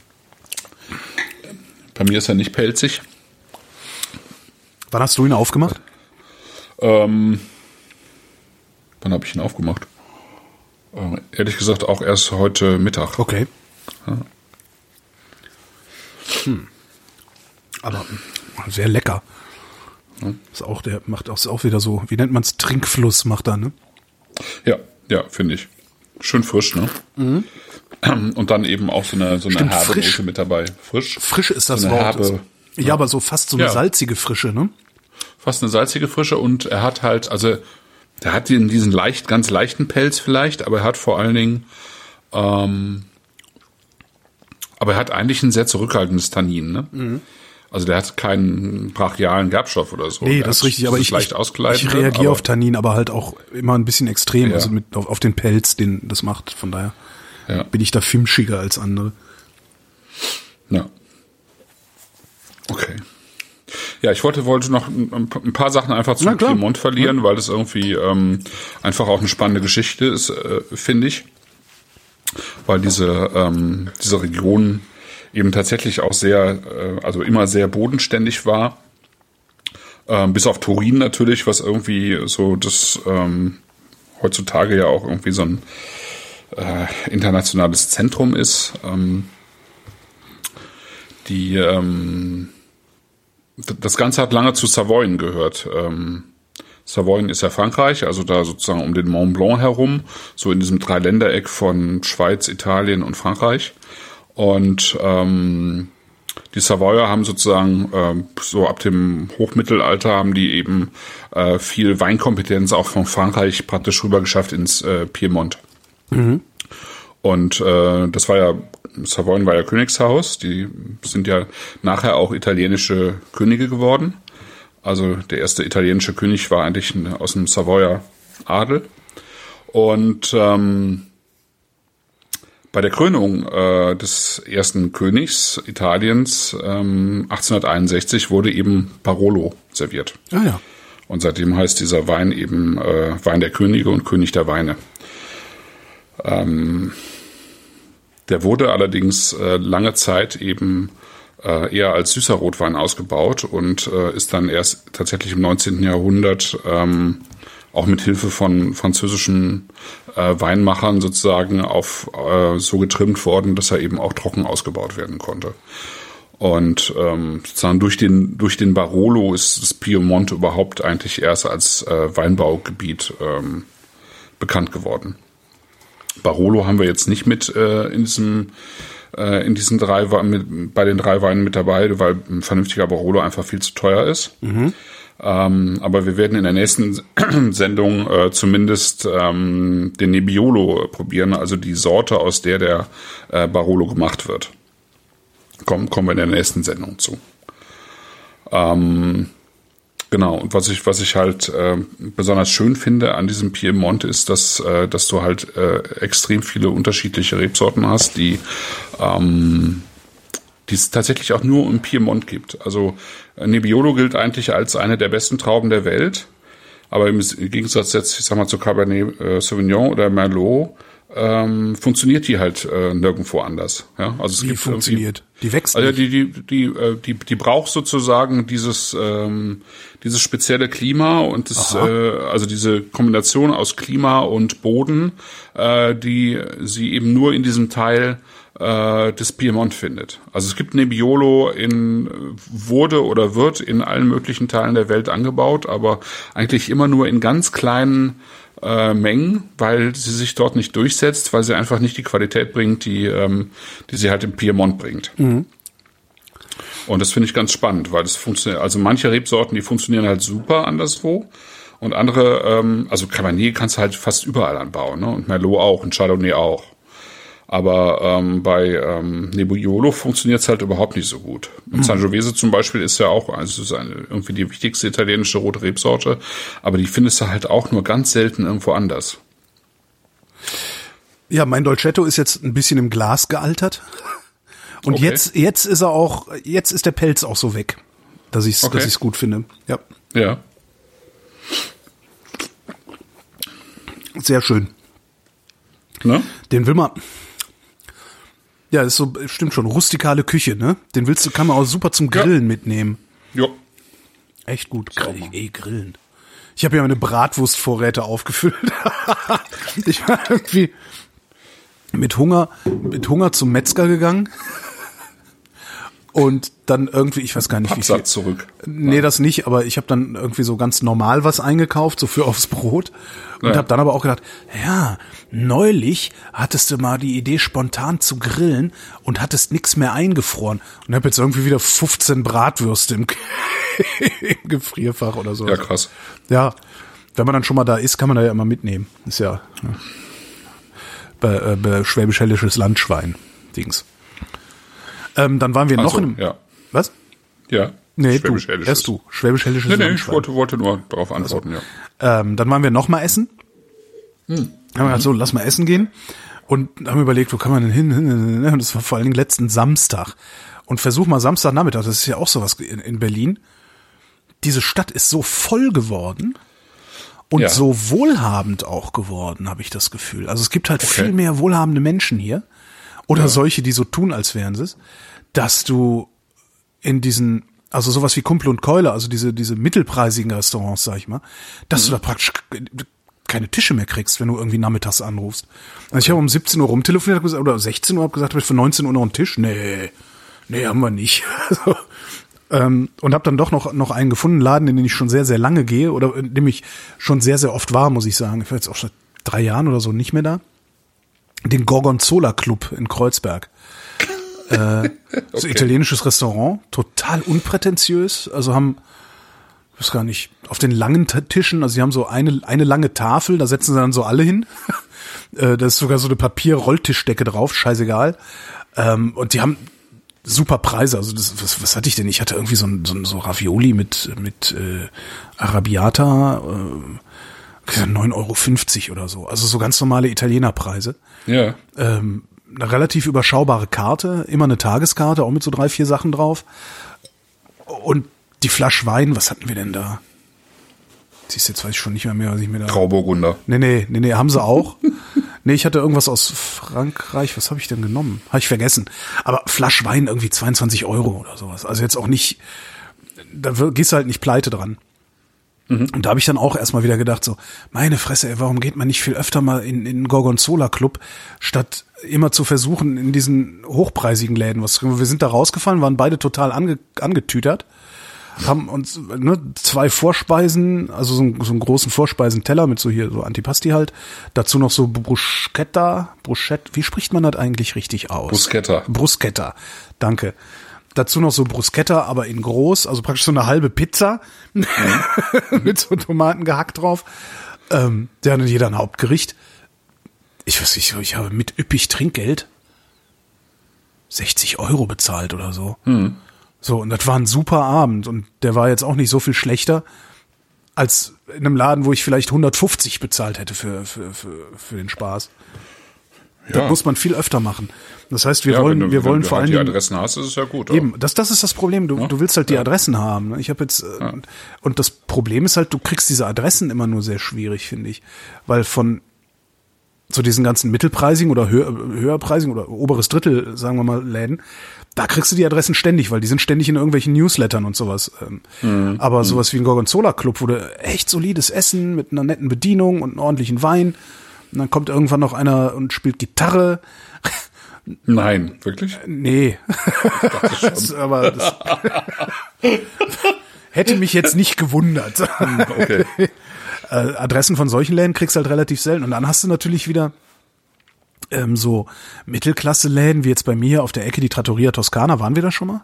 bei mir ist er nicht pelzig. Wann hast du ihn aufgemacht? Wann habe ich ihn aufgemacht? Ehrlich gesagt auch erst heute Mittag. Okay. Ja. Aber sehr lecker. Ist auch, der macht auch wieder so, wie nennt man es, Trinkfluss macht er, ne? Ja, finde ich. Schön frisch, ne? Und dann eben auch so eine herbe Note mit dabei. Frisch. Frisch ist das so Wort. Herbe, ja, aber so fast so eine salzige Frische, ne? Fast eine salzige Frische und er hat halt, also der hat diesen ganz leichten Pelz vielleicht, aber er hat vor allen Dingen, aber er hat eigentlich ein sehr zurückhaltendes Tannin, ne? Also der hat keinen brachialen Gerbstoff oder so. Nee, das ist richtig, aber ich reagiere auf Tannin, aber halt auch immer ein bisschen extrem, also auf den Pelz, den das macht. Von daher bin ich da fimschiger als andere. Ja. Okay. Ja, ich wollte noch ein paar Sachen einfach zu Piemont verlieren, weil das irgendwie einfach auch eine spannende Geschichte ist, finde ich. Weil diese Region eben tatsächlich auch also immer sehr bodenständig war. Bis auf Turin natürlich, was irgendwie so das heutzutage ja auch irgendwie so ein internationales Zentrum ist. Das Ganze hat lange zu Savoyen gehört. Savoyen ist ja Frankreich, also da sozusagen um den Mont Blanc herum, so in diesem Dreiländereck von Schweiz, Italien und Frankreich. Und die Savoyer haben sozusagen so ab dem Hochmittelalter haben die eben viel Weinkompetenz auch von Frankreich praktisch rüber geschafft ins Piemont. Und Savoyen war ja Königshaus, die sind ja nachher auch italienische Könige geworden. Also der erste italienische König war eigentlich aus dem Savoyer Adel. Und bei der Krönung des ersten Königs Italiens 1861 wurde eben Barolo serviert. Ah ja. Und seitdem heißt dieser Wein eben Wein der Könige und König der Weine. Der wurde allerdings lange Zeit eben eher als süßer Rotwein ausgebaut und ist dann erst tatsächlich im 19. Jahrhundert auch mit Hilfe von französischen Weinmachern sozusagen so getrimmt worden, dass er eben auch trocken ausgebaut werden konnte. Und sozusagen durch den Barolo ist das Piemont überhaupt eigentlich erst als Weinbaugebiet bekannt geworden. Barolo haben wir jetzt nicht mit in diesen bei den 3 Weinen mit dabei, weil ein vernünftiger Barolo einfach viel zu teuer ist. Aber wir werden in der nächsten Sendung zumindest den Nebbiolo probieren, also die Sorte, aus der Barolo gemacht wird. Kommen wir in der nächsten Sendung zu. Genau, und was ich halt besonders schön finde an diesem Piemont ist, dass du halt extrem viele unterschiedliche Rebsorten hast, die es tatsächlich auch nur im Piemont gibt. Also Nebbiolo gilt eigentlich als eine der besten Trauben der Welt, aber im Gegensatz jetzt, ich sag mal, zu Cabernet Sauvignon oder Merlot funktioniert die halt nirgendwo anders. Ja? Also es gibt funktioniert? Die wächst nicht. Also die braucht sozusagen dieses spezielle Klima und also diese Kombination aus Klima und Boden, die sie eben nur in diesem Teil des Piemont findet. Also es gibt Nebbiolo wurde oder wird in allen möglichen Teilen der Welt angebaut, aber eigentlich immer nur in ganz kleinen Mengen, weil sie sich dort nicht durchsetzt, weil sie einfach nicht die Qualität bringt, die sie halt im Piemont bringt. Und das finde ich ganz spannend, weil das funktioniert. Also manche Rebsorten, die funktionieren halt super anderswo und andere, also Cabernet kannst du halt fast überall anbauen, ne? Und Merlot auch und Chardonnay auch. Aber bei Nebbiolo funktioniert es halt überhaupt nicht so gut. Und Sangiovese zum Beispiel ist ja auch, also ist irgendwie die wichtigste italienische rote Rebsorte, aber die findest du halt auch nur ganz selten irgendwo anders. Ja, mein Dolcetto ist jetzt ein bisschen im Glas gealtert. Und okay. jetzt ist der Pelz auch so weg, dass ich's gut finde. Ja. Ja. Sehr schön. Ne? Den will man. Ja, ist so, stimmt schon, rustikale Küche, ne? Den kann man auch super zum Grillen mitnehmen. Ja. Echt gut. Grillen. Ich habe ja meine Bratwurstvorräte aufgefüllt. Ich war irgendwie mit Hunger zum Metzger gegangen. Und dann irgendwie, ich weiß gar nicht, wie viel. Zurück. Nee, das nicht, aber ich habe dann irgendwie so ganz normal was eingekauft, so für aufs Brot. Und habe dann aber auch gedacht, ja, neulich hattest du mal die Idee, spontan zu grillen und hattest nichts mehr eingefroren. Und habe jetzt irgendwie wieder 15 Bratwürste im Gefrierfach oder so. Ja, krass. Ja, wenn man dann schon mal da ist, kann man da ja immer mitnehmen. Ist ja schwäbisch-hällisches Landschwein-Dings. Dann waren wir noch in einem... Ja. Was? Ja. Nee, erst du. Schwäbisch-hällisches Landschwein. Ich wollte nur darauf antworten, ja. Dann waren wir noch mal essen. Haben wir gesagt, so, lass mal essen gehen. Und haben überlegt, wo kann man denn hin? Und das war vor allen Dingen letzten Samstag. Und versuch mal Samstagnachmittag, das ist ja auch sowas in Berlin. Diese Stadt ist so voll geworden und so wohlhabend auch geworden, habe ich das Gefühl. Also es gibt halt viel mehr wohlhabende Menschen hier. Oder solche, die so tun, als wären sie es, dass du in diesen, also sowas wie Kumpel und Keule, also diese mittelpreisigen Restaurants, sag ich mal, dass du da praktisch keine Tische mehr kriegst, wenn du irgendwie nachmittags anrufst. Also ich habe um 17 Uhr rumtelefoniert oder 16 Uhr habe gesagt, habe ich für 19 Uhr noch einen Tisch? Nee, haben wir nicht. Und habe dann doch noch einen gefunden, einen Laden, in den ich schon sehr, sehr lange gehe oder in dem ich schon sehr, sehr oft war, muss ich sagen. Ich war jetzt auch seit 3 Jahren oder so nicht mehr da. Den Gorgonzola Club in Kreuzberg. So italienisches Restaurant, total unprätentiös. Also haben, ich weiß gar nicht, auf den langen Tischen, also sie haben so eine lange Tafel, da setzen sie dann so alle hin. Da ist sogar so eine Papier-Rolltischdecke drauf, scheißegal. Und die haben super Preise. Also was hatte ich denn? Ich hatte irgendwie so Ravioli mit Arrabbiata, 9,50 € oder so. Also so ganz normale Italienerpreise. Ja. Eine relativ überschaubare Karte, immer eine Tageskarte, auch mit so 3, 4 Sachen drauf. Und die Flasche Wein, was hatten wir denn da? Siehst du, jetzt weiß ich schon nicht mehr, was ich mir da... Grauburgunder. Nee, haben sie auch. Nee, ich hatte irgendwas aus Frankreich. Was habe ich denn genommen? Habe ich vergessen. Aber Flasche Wein irgendwie 22 € oder sowas. Also jetzt auch nicht... Da gehst du halt nicht pleite dran. Und da habe ich dann auch erstmal wieder gedacht, so, meine Fresse, ey, warum geht man nicht viel öfter mal in den Gorgonzola Club, statt immer zu versuchen, in diesen hochpreisigen Läden was zu kriegen. Wir sind da rausgefallen, waren beide total angetütert, haben uns 2 Vorspeisen, also so einen großen Vorspeisenteller mit so Antipasti halt, dazu noch so Bruschetta, wie spricht man das eigentlich richtig aus? Bruschetta, danke. Dazu noch so Bruschetta, aber in groß, also praktisch so eine halbe Pizza mit so Tomaten gehackt drauf. Der hat jeder ein Hauptgericht. Ich weiß nicht, ich habe mit üppig Trinkgeld 60 € bezahlt oder so. So, und das war ein super Abend und der war jetzt auch nicht so viel schlechter als in einem Laden, wo ich vielleicht 150 bezahlt hätte für den Spaß. Ja. Das muss man viel öfter machen. Das heißt, wir wollen vor allen Dingen. Wenn du die Adressen hast, ist es ja gut. Eben, das ist das Problem. Du willst halt die Adressen haben. Ich habe jetzt und das Problem ist halt, du kriegst diese Adressen immer nur sehr schwierig, finde ich, weil von so diesen ganzen mittelpreisigen oder höherpreisigen oder oberes Drittel, sagen wir mal, Läden, da kriegst du die Adressen ständig, weil die sind ständig in irgendwelchen Newslettern und sowas. Aber sowas wie ein Gorgonzola Club, wo du echt solides Essen mit einer netten Bedienung und einem ordentlichen Wein, und dann kommt irgendwann noch einer und spielt Gitarre. Nein, wirklich? Nee. Aber das hätte mich jetzt nicht gewundert. Okay. Adressen von solchen Läden kriegst du halt relativ selten. Und dann hast du natürlich wieder so Mittelklasse-Läden, wie jetzt bei mir auf der Ecke die Trattoria Toscana. Waren wir da schon mal?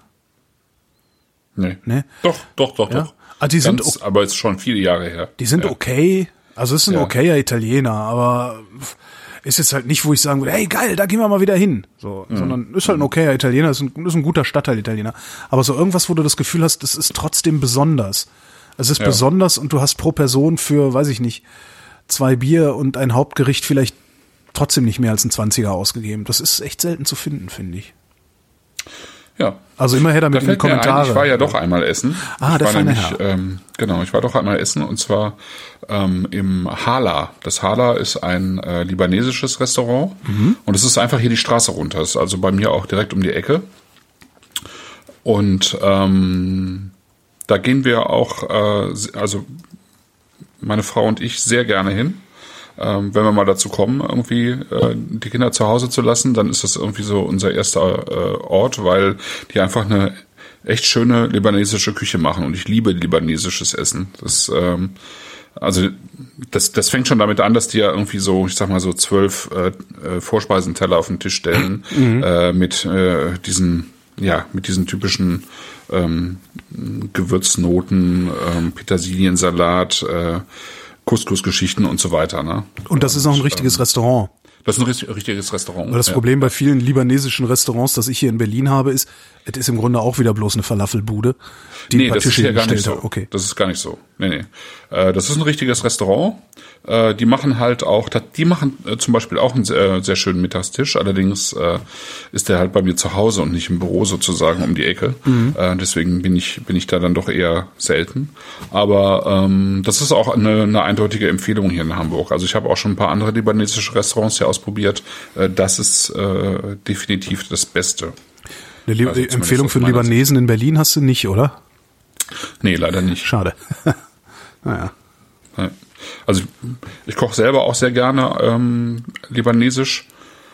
Nee. Doch. Ja? Also aber ist schon viele Jahre her. Die sind okay. Also es ist ein okayer Italiener, aber ist jetzt halt nicht, wo ich sagen würde, hey geil, da gehen wir mal wieder hin. So, sondern ist halt ein okayer Italiener, ist ein guter Stadtteil-Italiener. Aber so irgendwas, wo du das Gefühl hast, das ist trotzdem besonders. Es ist besonders und du hast pro Person für, weiß ich nicht, 2 Bier und ein Hauptgericht vielleicht trotzdem nicht mehr als ein 20er ausgegeben. Das ist echt selten zu finden, finde ich. Ja. Also immer her damit in die Kommentare. Ich war ja doch einmal essen. Der feine Herr. Ich war doch einmal essen und zwar im Hala. Das Hala ist ein libanesisches Restaurant und es ist einfach hier die Straße runter. Das ist also bei mir auch direkt um die Ecke. Und da gehen wir auch, also meine Frau und ich sehr gerne hin. Wenn wir mal dazu kommen, irgendwie die Kinder zu Hause zu lassen, dann ist das irgendwie so unser erster Ort, weil die einfach eine echt schöne libanesische Küche machen und ich liebe libanesisches Essen. Das fängt schon damit an, dass die ja irgendwie so, ich sag mal so 12 Vorspeisenteller auf den Tisch stellen mit diesen typischen Gewürznoten, Petersiliensalat, Couscous-Geschichten und so weiter. Ne? Und das ist auch ein richtiges Restaurant. Das ist ein richtiges Restaurant. Aber das Problem bei vielen libanesischen Restaurants, das ich hier in Berlin habe, ist, es ist im Grunde auch wieder bloß eine Falafelbude, die das ist ja gar nicht so. Okay. Das ist gar nicht so. Nee. Das ist ein richtiges Restaurant. Die machen halt auch, zum Beispiel auch einen sehr, sehr schönen Mittagstisch. Allerdings ist der halt bei mir zu Hause und nicht im Büro sozusagen um die Ecke. Deswegen bin ich da dann doch eher selten. Aber das ist auch eine eindeutige Empfehlung hier in Hamburg. Also ich habe auch schon ein paar andere libanesische Restaurants hier ausprobiert. Das ist definitiv das Beste. Eine Empfehlung für Libanesen in Berlin hast du nicht, oder? Nee, leider nicht. Schade. Naja. Also ich koche selber auch sehr gerne libanesisch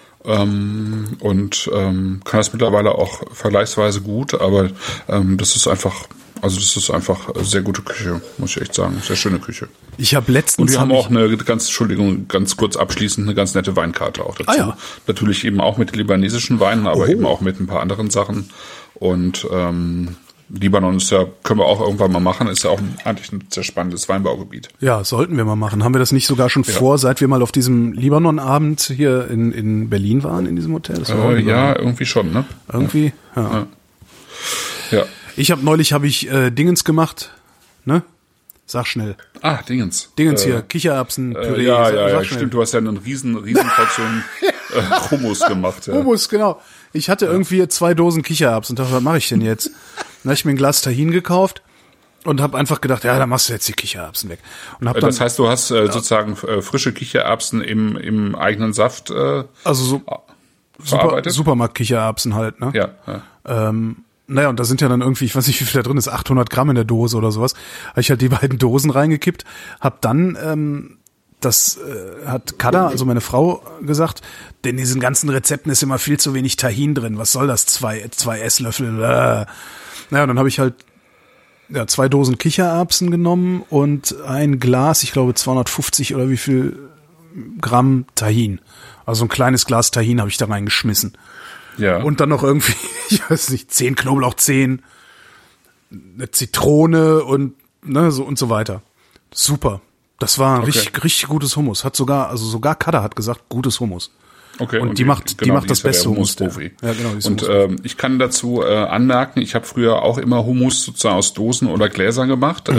und kann das mittlerweile auch vergleichsweise gut, aber das ist einfach sehr gute Küche, muss ich echt sagen. Sehr schöne Küche. Ich habe letztens... Und wir haben auch ganz kurz abschließend, eine ganz nette Weinkarte auch dazu. Ja. Natürlich eben auch mit libanesischen Weinen, aber eben auch mit ein paar anderen Sachen. Und Libanon können wir auch irgendwann mal machen, ist ja auch eigentlich ein sehr spannendes Weinbaugebiet. Ja, sollten wir mal machen. Haben wir das nicht sogar schon vor, seit wir mal auf diesem Libanon-Abend hier in Berlin waren, in diesem Hotel? Das war irgendwie schon, ne? Irgendwie, ja. Ja. Neulich habe ich Dingens gemacht, ne? Sag schnell. Dingens. Dingens hier, Kichererbsen-Püree. Ja, stimmt, du hast ja einen riesen Portion Hummus gemacht. Ja. Hummus, genau. Ich hatte irgendwie 2 Dosen Kichererbsen und dachte, was mache ich denn jetzt? Dann habe ich mir ein Glas Tahin gekauft und habe einfach gedacht, ja, da machst du jetzt die Kichererbsen weg. Und hab dann, das heißt, du hast sozusagen frische Kichererbsen im eigenen Saft also so Supermarkt-Kichererbsen halt, ne? Ja. Naja, und da sind ja dann irgendwie, ich weiß nicht, wie viel da drin ist, 800 Gramm in der Dose oder sowas. Habe ich halt die beiden Dosen reingekippt, hab dann, das hat Kada, also meine Frau, gesagt, denn in diesen ganzen Rezepten ist immer viel zu wenig Tahin drin. Was soll das? 2 Esslöffel. Naja, und dann habe ich halt 2 Dosen Kichererbsen genommen und ein Glas, ich glaube 250 oder wie viel Gramm Tahin. Also ein kleines Glas Tahin habe ich da reingeschmissen. Ja. Und dann noch irgendwie, ich weiß nicht, 10 Knoblauchzehen, eine Zitrone und so und so weiter. Super. Das war ein richtig gutes Hummus. Sogar Kada hat gesagt, gutes Hummus. Okay. Und die macht das beste Hummus. Ja, genau. Und ich kann dazu anmerken, ich habe früher auch immer Hummus sozusagen aus Dosen oder Gläsern gemacht.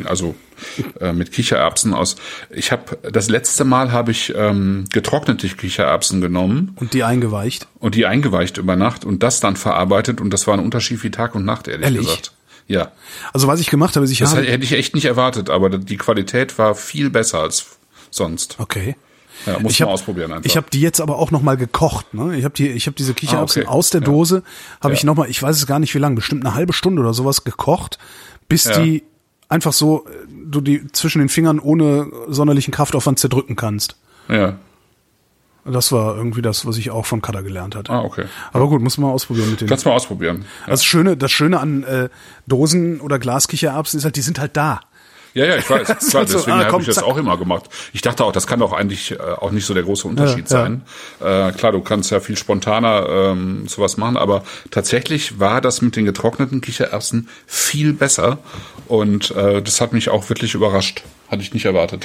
Mit Kichererbsen aus. Das letzte Mal habe ich getrocknete Kichererbsen genommen. Und die eingeweicht? Und die eingeweicht über Nacht und das dann verarbeitet. Und das war ein Unterschied wie Tag und Nacht, ehrlich gesagt. Ja. Also was ich gemacht habe, das hätte ich echt nicht erwartet, aber die Qualität war viel besser als sonst. Okay. Ja, muss man ausprobieren einfach. Ich habe die jetzt aber auch noch mal gekocht. Ne? Ich habe diese Kichererbsen aus der Dose, ich noch mal, ich weiß es gar nicht wie lange, bestimmt eine halbe Stunde oder sowas gekocht, bis die einfach so, du die zwischen den Fingern ohne sonderlichen Kraftaufwand zerdrücken kannst. Ja. Das war irgendwie das, was ich auch von Kada gelernt hatte. Okay. Aber gut, muss man mal ausprobieren mit denen. Kannst du mal ausprobieren. Ja. Das Schöne an Dosen- oder Glaskichererbsen ist halt, die sind halt da. Ja, ich weiß. Klar, deswegen habe ich das auch immer gemacht. Ich dachte auch, das kann doch eigentlich auch nicht so der große Unterschied sein. Klar, du kannst ja viel spontaner sowas machen, aber tatsächlich war das mit den getrockneten Kichererbsen viel besser und das hat mich auch wirklich überrascht. Hatte ich nicht erwartet.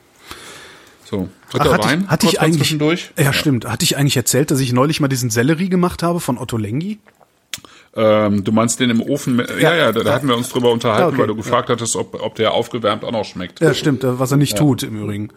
So, Wein? Hatte ich eigentlich zwischendurch? Ja, stimmt. Hatte ich eigentlich erzählt, dass ich neulich mal diesen Sellerie gemacht habe von Otto Lengi? Du meinst den im Ofen? Da hatten wir uns drüber unterhalten, weil du gefragt hattest, ob der aufgewärmt auch noch schmeckt. Ja, stimmt, was er nicht tut im Übrigen.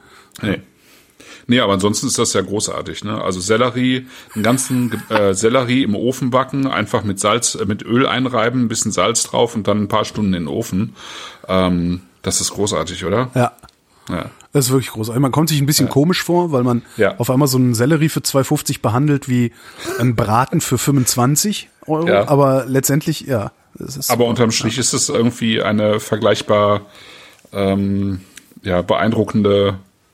Nee, aber ansonsten ist das ja großartig, ne? Also Sellerie, einen ganzen Sellerie im Ofen backen, einfach mit Öl einreiben, ein bisschen Salz drauf und dann ein paar Stunden in den Ofen. Das ist großartig, oder? Ja. Das ist wirklich großartig. Man kommt sich ein bisschen komisch vor, weil man auf einmal so einen Sellerie für 2,50 behandelt wie einen Braten für 25 €. Ja. Aber letztendlich, es ist. Aber unterm Strich ist es irgendwie eine vergleichbar beeindruckender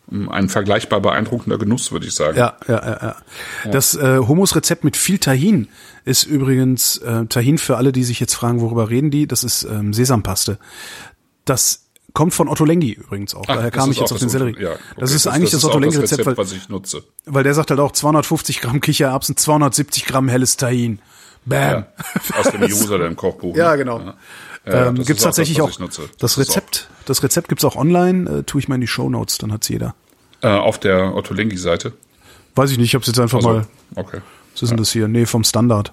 Genuss, würde ich sagen. Ja. Das Hummus-Rezept mit viel Tahin ist übrigens Tahin für alle, die sich jetzt fragen, worüber reden die. Das ist Sesampaste. Das kommt von Otto Lengi übrigens auch. Daher kam ich jetzt auf den Sellerie. Ja, okay. Das ist eigentlich das Otto Lengi-Rezept, was ich nutze. Weil der sagt halt auch 250 Gramm Kichererbsen, 270 Gramm helles Tahin. Bam. Ja, aus dem Jerusalem-Kochbuch. Ja, genau. Gibt's tatsächlich auch das Rezept. Das Rezept gibt's auch online. Tue ich mal in die Shownotes, dann hat's jeder. Auf der Otto Lengi-Seite? Weiß ich nicht. Ich hab's jetzt einfach mal. Okay. Was ist denn das hier? Nee, vom Standard.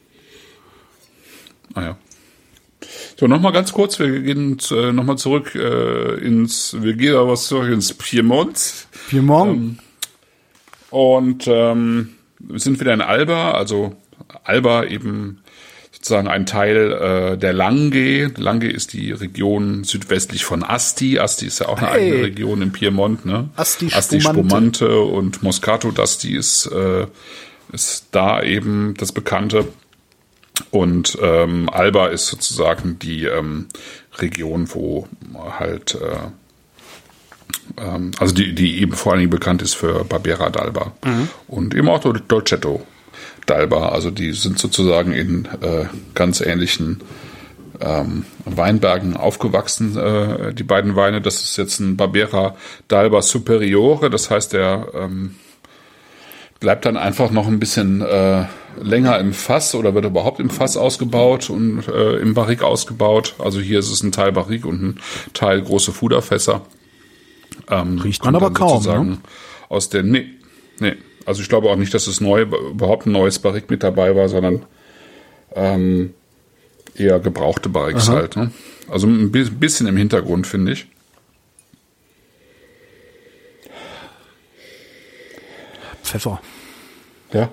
Ah ja. So, nochmal ganz kurz, wir gehen nochmal zurück ins Piemont. Und wir sind wieder in Alba, also Alba eben sozusagen ein Teil der Langhe. Langhe ist die Region südwestlich von Asti. Asti ist ja auch eine eigene Region im Piemont, ne? Asti Spumante und Moscato d'Asti ist da eben das Bekannte. Und Alba ist sozusagen die Region, wo halt also die eben vor allen Dingen bekannt ist für Barbera d'Alba und eben auch Dolcetto d'Alba. Also die sind sozusagen in ganz ähnlichen Weinbergen aufgewachsen, die beiden Weine. Das ist jetzt ein Barbera d'Alba Superiore, das heißt, der bleibt dann einfach noch ein bisschen länger im Fass oder wird überhaupt im Fass ausgebaut und im Barrique ausgebaut. Also hier ist es ein Teil Barrique und ein Teil große Fuderfässer. Riecht man aber kaum, ne? Aus der nee. Also ich glaube auch nicht, dass es überhaupt ein neues Barrique mit dabei war, sondern eher gebrauchte Barriques halt. Ne? Also ein bisschen im Hintergrund, finde ich. Pfeffer. Ja.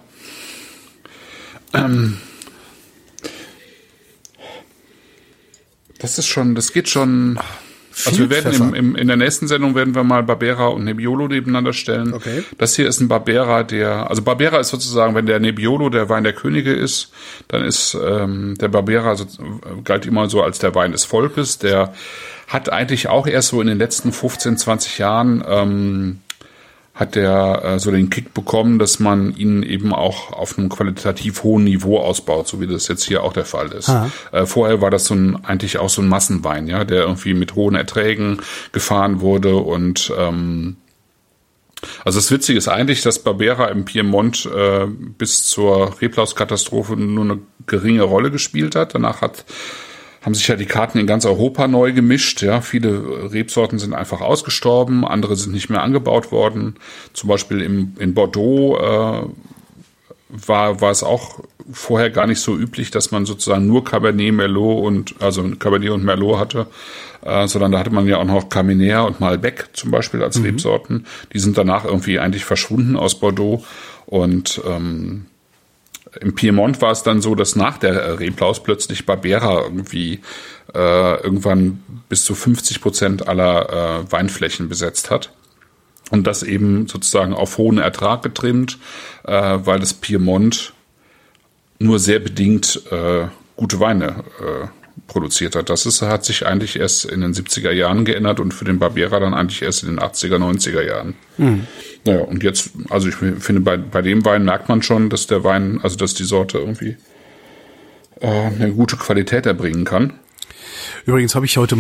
Das geht schon. Also wir werden in der nächsten Sendung werden wir mal Barbera und Nebbiolo nebeneinander stellen. Okay. Das hier ist ein Barbera, also Barbera ist sozusagen, wenn der Nebbiolo der Wein der Könige ist, dann ist der Barbera galt immer so als der Wein des Volkes. Der hat eigentlich auch erst so in den letzten 15, 20 Jahren hat der so den Kick bekommen, dass man ihn eben auch auf einem qualitativ hohen Niveau ausbaut, so wie das jetzt hier auch der Fall ist. Vorher war das eigentlich auch so ein Massenwein, ja, der irgendwie mit hohen Erträgen gefahren wurde und also das Witzige ist eigentlich, dass Barbera im Piemont bis zur Reblauskatastrophe nur eine geringe Rolle gespielt hat. Danach haben sich ja die Karten in ganz Europa neu gemischt. Ja, viele Rebsorten sind einfach ausgestorben, andere sind nicht mehr angebaut worden. Zum Beispiel in Bordeaux war es auch vorher gar nicht so üblich, dass man sozusagen nur Cabernet und Merlot hatte, sondern da hatte man ja auch noch Carmenère und Malbec zum Beispiel als Rebsorten. Die sind danach irgendwie eigentlich verschwunden aus Bordeaux und im Piemont war es dann so, dass nach der Reblaus plötzlich Barbera irgendwie irgendwann bis zu 50% aller Weinflächen besetzt hat. Und das eben sozusagen auf hohen Ertrag getrimmt, weil das Piemont nur sehr bedingt gute Weine produziert hat. Hat sich eigentlich erst in den 70er Jahren geändert und für den Barbera dann eigentlich erst in den 80er, 90er Jahren. Naja, und jetzt, also ich finde, bei dem Wein merkt man schon, dass der Wein, also dass die Sorte irgendwie eine gute Qualität erbringen kann. Übrigens habe ich heute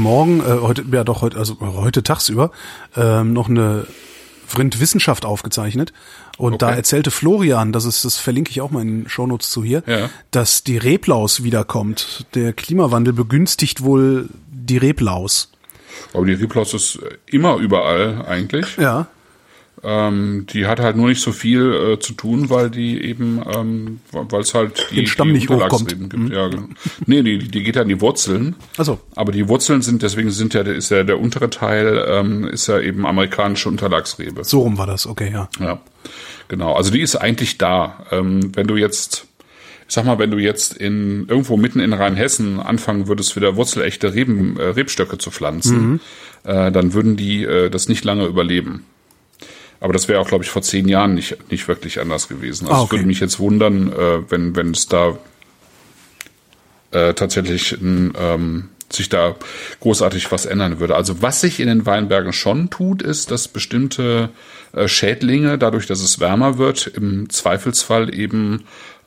tagsüber noch eine Vrind Wissenschaft aufgezeichnet. Und da erzählte Florian, das verlinke ich auch mal in den Shownotes zu hier, dass die Reblaus wiederkommt. Der Klimawandel begünstigt wohl die Reblaus. Aber die Reblaus ist immer überall eigentlich. Ja. Die hat halt nur nicht so viel zu tun, weil die eben, weil es halt den Stamm nicht hochkommt. Gibt. Ja, genau. Nee, die geht an die Wurzeln. Ach so. Aber die Wurzeln ist ja der untere Teil, ist ja eben amerikanische Unterlagsrebe. So rum war das, okay, ja. Ja, genau. Also die ist eigentlich da. Wenn du jetzt irgendwo mitten in Rheinhessen anfangen würdest, wieder wurzelechte Rebstöcke zu pflanzen, dann würden die das nicht lange überleben. Aber das wäre auch, glaube ich, vor 10 Jahren nicht wirklich anders gewesen. Also es würde mich jetzt wundern, wenn es da tatsächlich sich da großartig was ändern würde. Also was sich in den Weinbergen schon tut, ist, dass bestimmte Schädlinge, dadurch, dass es wärmer wird, im Zweifelsfall eben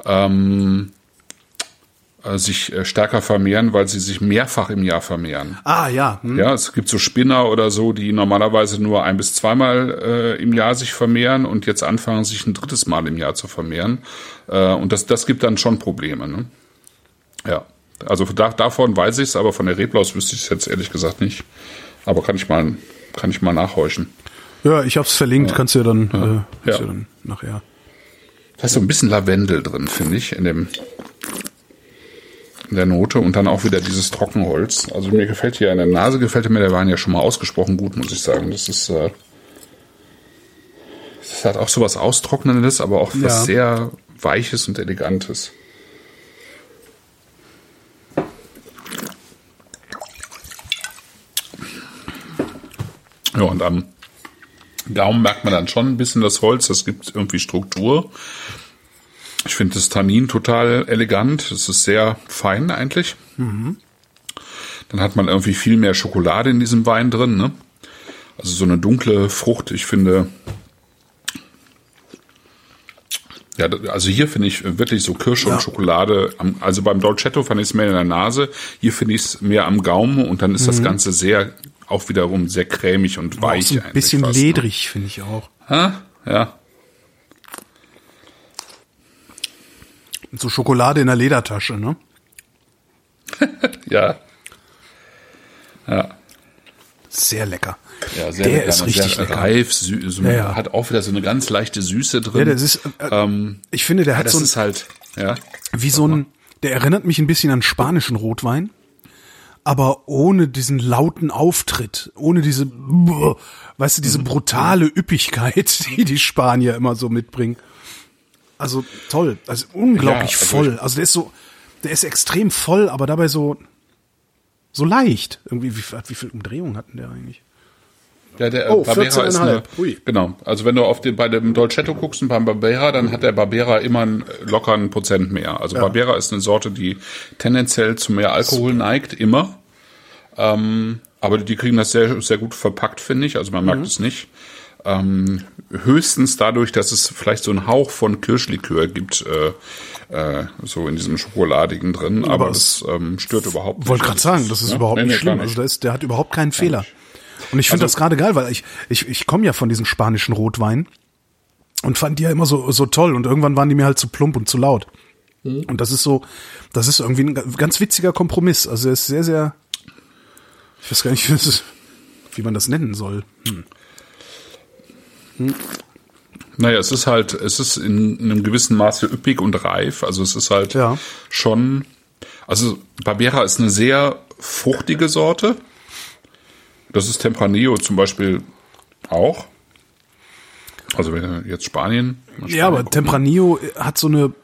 sich stärker vermehren, weil sie sich mehrfach im Jahr vermehren. Ah, ja. Ja, es gibt so Spinner oder so, die normalerweise nur 1- bis 2-mal im Jahr sich vermehren und jetzt anfangen, sich ein 3. Mal im Jahr zu vermehren. Und das gibt dann schon Probleme. Ne? Ja, also davon weiß ich es, aber von der Reblaus wüsste ich es jetzt ehrlich gesagt nicht. Aber kann ich mal nachhorchen. Ja, ich hab's verlinkt, kannst du ja dann, dann nachher. Da ist so ein bisschen Lavendel drin, finde ich, in der Note und dann auch wieder dieses Trockenholz. Also mir gefällt hier in der Nase, der Wein ja schon mal ausgesprochen gut, muss ich sagen. Das hat auch so was Austrocknendes, aber auch was sehr Weiches und Elegantes. Ja, und am Gaumen merkt man dann schon ein bisschen das Holz, das gibt irgendwie Struktur. Ich finde das Tannin total elegant. Es ist sehr fein eigentlich. Dann hat man irgendwie viel mehr Schokolade in diesem Wein drin. Ne? Also so eine dunkle Frucht. Ich finde, ja, also hier finde ich wirklich so Kirsche und Schokolade. Also beim Dolcetto fand ich es mehr in der Nase. Hier finde ich es mehr am Gaumen und dann ist das Ganze auch wiederum sehr cremig und weich. Auch so ein bisschen fast, ledrig, finde ich auch. Ja. So Schokolade in der Ledertasche, ne? Ja. Sehr lecker. Ja, sehr der lecker, ist richtig sehr lecker. Reif, hat auch wieder so eine ganz leichte Süße drin. Ja, das ist, ich finde, der hat das so ist halt, wie so ein, der erinnert mich ein bisschen an spanischen Rotwein, aber ohne diesen lauten Auftritt, ohne diese, weißt du, diese brutale Üppigkeit, die Spanier immer so mitbringen. Also toll, also unglaublich voll. Also der ist extrem voll, aber dabei so leicht. Irgendwie, wie viel Umdrehungen hatten der eigentlich? Ja, der Barbera ist genau. Also wenn du bei dem Dolcetto guckst und beim Barbera, dann hat der Barbera immer einen lockeren Prozent mehr. Also Barbera ist eine Sorte, die tendenziell zu mehr Alkohol neigt, immer. Aber die kriegen das sehr, sehr gut verpackt, finde ich. Also man merkt es nicht. höchstens dadurch, dass es vielleicht so einen Hauch von Kirschlikör gibt, so in diesem Schokoladigen drin, aber das stört überhaupt nicht. Wollte gerade sagen, das ist überhaupt nicht schlimm. Also der hat überhaupt keinen Fehler. Und ich finde das gerade geil, weil ich komme ja von diesen spanischen Rotweinen und fand die ja immer so toll und irgendwann waren die mir halt zu plump und zu laut. Und das ist irgendwie ein ganz witziger Kompromiss. Also er ist sehr, sehr, ich weiß gar nicht, wie man das nennen soll. Naja, es ist in einem gewissen Maße üppig und reif. Also es ist halt schon, also Barbera ist eine sehr fruchtige Sorte. Das ist Tempranillo zum Beispiel auch. Also wenn jetzt Spanien ja, aber gucken. Tempranillo hat so eine,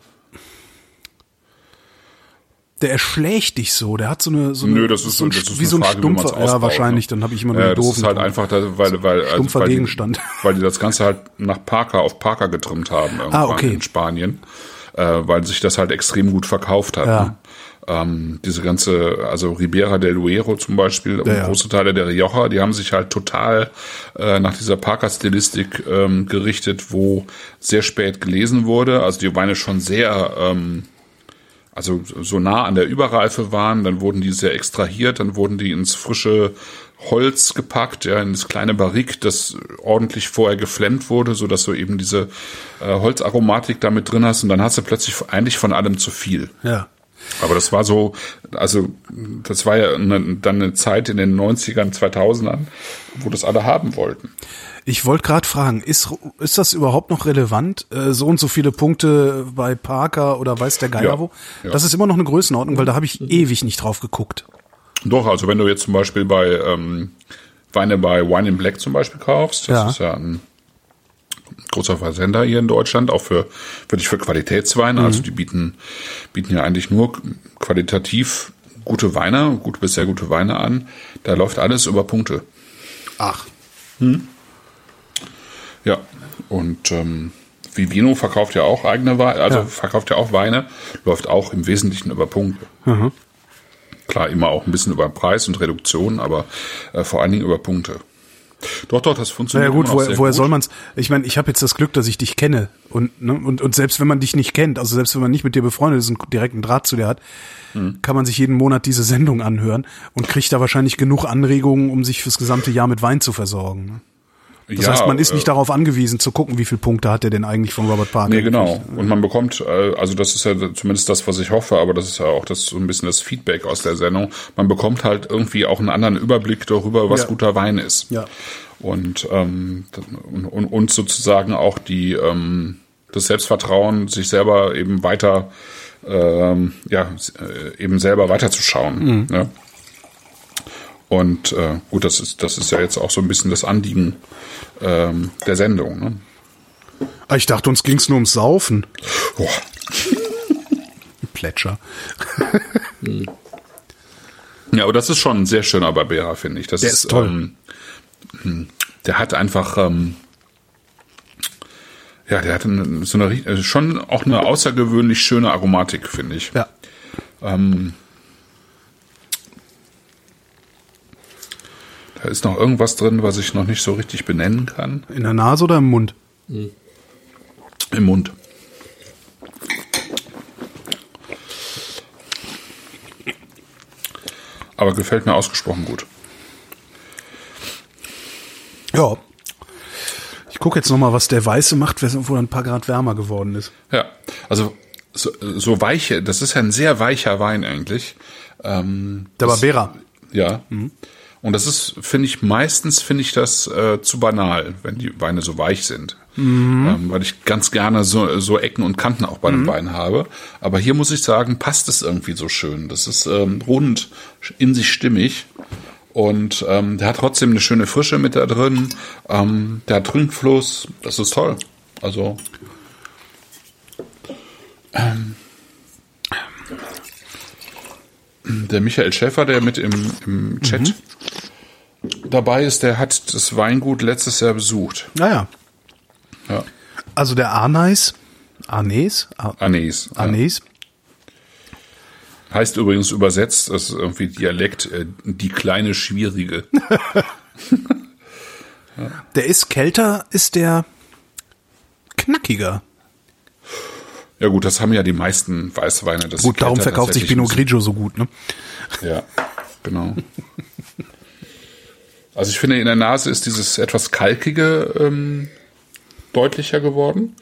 der erschlägt dich so, der hat so eine Nö, das ist wie so ein stumpfer, ja wahrscheinlich, dann habe ich immer nur die doofen. Das ist halt einfach, weil stumpfer Gegenstand. Weil die das Ganze halt nach Parker auf Parker getrimmt haben irgendwann in Spanien, weil sich das halt extrem gut verkauft hat. Ja. Diese ganze, also Ribera del Duero zum Beispiel, und große Teile der Rioja, die haben sich halt total nach dieser Parker-Stilistik gerichtet, wo sehr spät gelesen wurde, also die Weine schon sehr also so nah an der Überreife waren, dann wurden die sehr extrahiert, dann wurden die ins frische Holz gepackt, ja, in das kleine Barrique, das ordentlich vorher geflemmt wurde, so dass du eben diese Holzaromatik da mit drin hast und dann hast du plötzlich eigentlich von allem zu viel. Ja. Aber das war so, also das war ja dann eine Zeit in den 90ern, 2000ern, wo das alle haben wollten. Ich wollte gerade fragen, ist das überhaupt noch relevant? So und so viele Punkte bei Parker oder weiß der Geier wo? Ja. Das ist immer noch eine Größenordnung, weil da habe ich ewig nicht drauf geguckt. Doch, also wenn du jetzt zum Beispiel bei Weine bei Wine in Black zum Beispiel kaufst, das ist ja ein großer Versender hier in Deutschland, auch wirklich für Qualitätsweine. Also die bieten ja eigentlich nur qualitativ gute Weine, gute bis sehr gute Weine an. Da läuft alles über Punkte. Ach. Ja, und Vivino verkauft ja auch eigene Weine, verkauft ja auch Weine, läuft auch im Wesentlichen über Punkte. Mhm. Klar, immer auch ein bisschen über Preis und Reduktion, aber vor allen Dingen über Punkte. Doch, das funktioniert. Ja gut, woher soll man's? Ich meine, ich habe jetzt das Glück, dass ich dich kenne und selbst wenn man dich nicht kennt, also selbst wenn man nicht mit dir befreundet ist und direkten Draht zu dir hat, kann man sich jeden Monat diese Sendung anhören und kriegt da wahrscheinlich genug Anregungen, um sich fürs gesamte Jahr mit Wein zu versorgen. Ne? Das heißt, man ist nicht darauf angewiesen zu gucken, wie viele Punkte hat der denn eigentlich von Robert Parker. Nee, genau. Und man bekommt, also das ist ja zumindest das, was ich hoffe, aber das ist ja auch so ein bisschen das Feedback aus der Sendung. Man bekommt halt irgendwie auch einen anderen Überblick darüber, was guter Wein ist. Ja. Und sozusagen auch das Selbstvertrauen, sich selber eben weiter, eben selber weiterzuschauen. Ja. Und gut, das ist ja jetzt auch so ein bisschen das Anliegen der Sendung. Ne? Ich dachte, uns ging's nur ums Saufen. Oh. Plätscher. Ja, aber das ist schon ein sehr schöner Barbera, finde ich. Der ist toll. Der hat einfach, der hat schon auch eine außergewöhnlich schöne Aromatik, finde ich. Ja. Da ist noch irgendwas drin, was ich noch nicht so richtig benennen kann. In der Nase oder im Mund? Im Mund. Aber gefällt mir ausgesprochen gut. Ja. Ich gucke jetzt nochmal, was der Weiße macht, wo er ein paar Grad wärmer geworden ist. Ja, also so weiche, das ist ja ein sehr weicher Wein eigentlich. Der Barbera. Ja. Und das ist, finde ich das zu banal, wenn die Weine so weich sind. Weil ich ganz gerne so Ecken und Kanten auch bei einem Wein habe. Aber hier muss ich sagen, passt es irgendwie so schön. Das ist rund, in sich stimmig. Und der hat trotzdem eine schöne Frische mit da drin. Der hat Trinkfluss. Das ist toll. Also der Michael Schäfer, der mit im Chat dabei ist, der hat das Weingut letztes Jahr besucht. Naja. Ja. Also der Anais. Heißt übrigens übersetzt, das ist irgendwie Dialekt, die kleine Schwierige. Der ist kälter, ist der knackiger. Ja gut, das haben ja die meisten Weißweine. Gut, darum verkauft sich Pinot Grigio so gut, ne? Ja, genau. Also ich finde, in der Nase ist dieses etwas kalkige deutlicher geworden.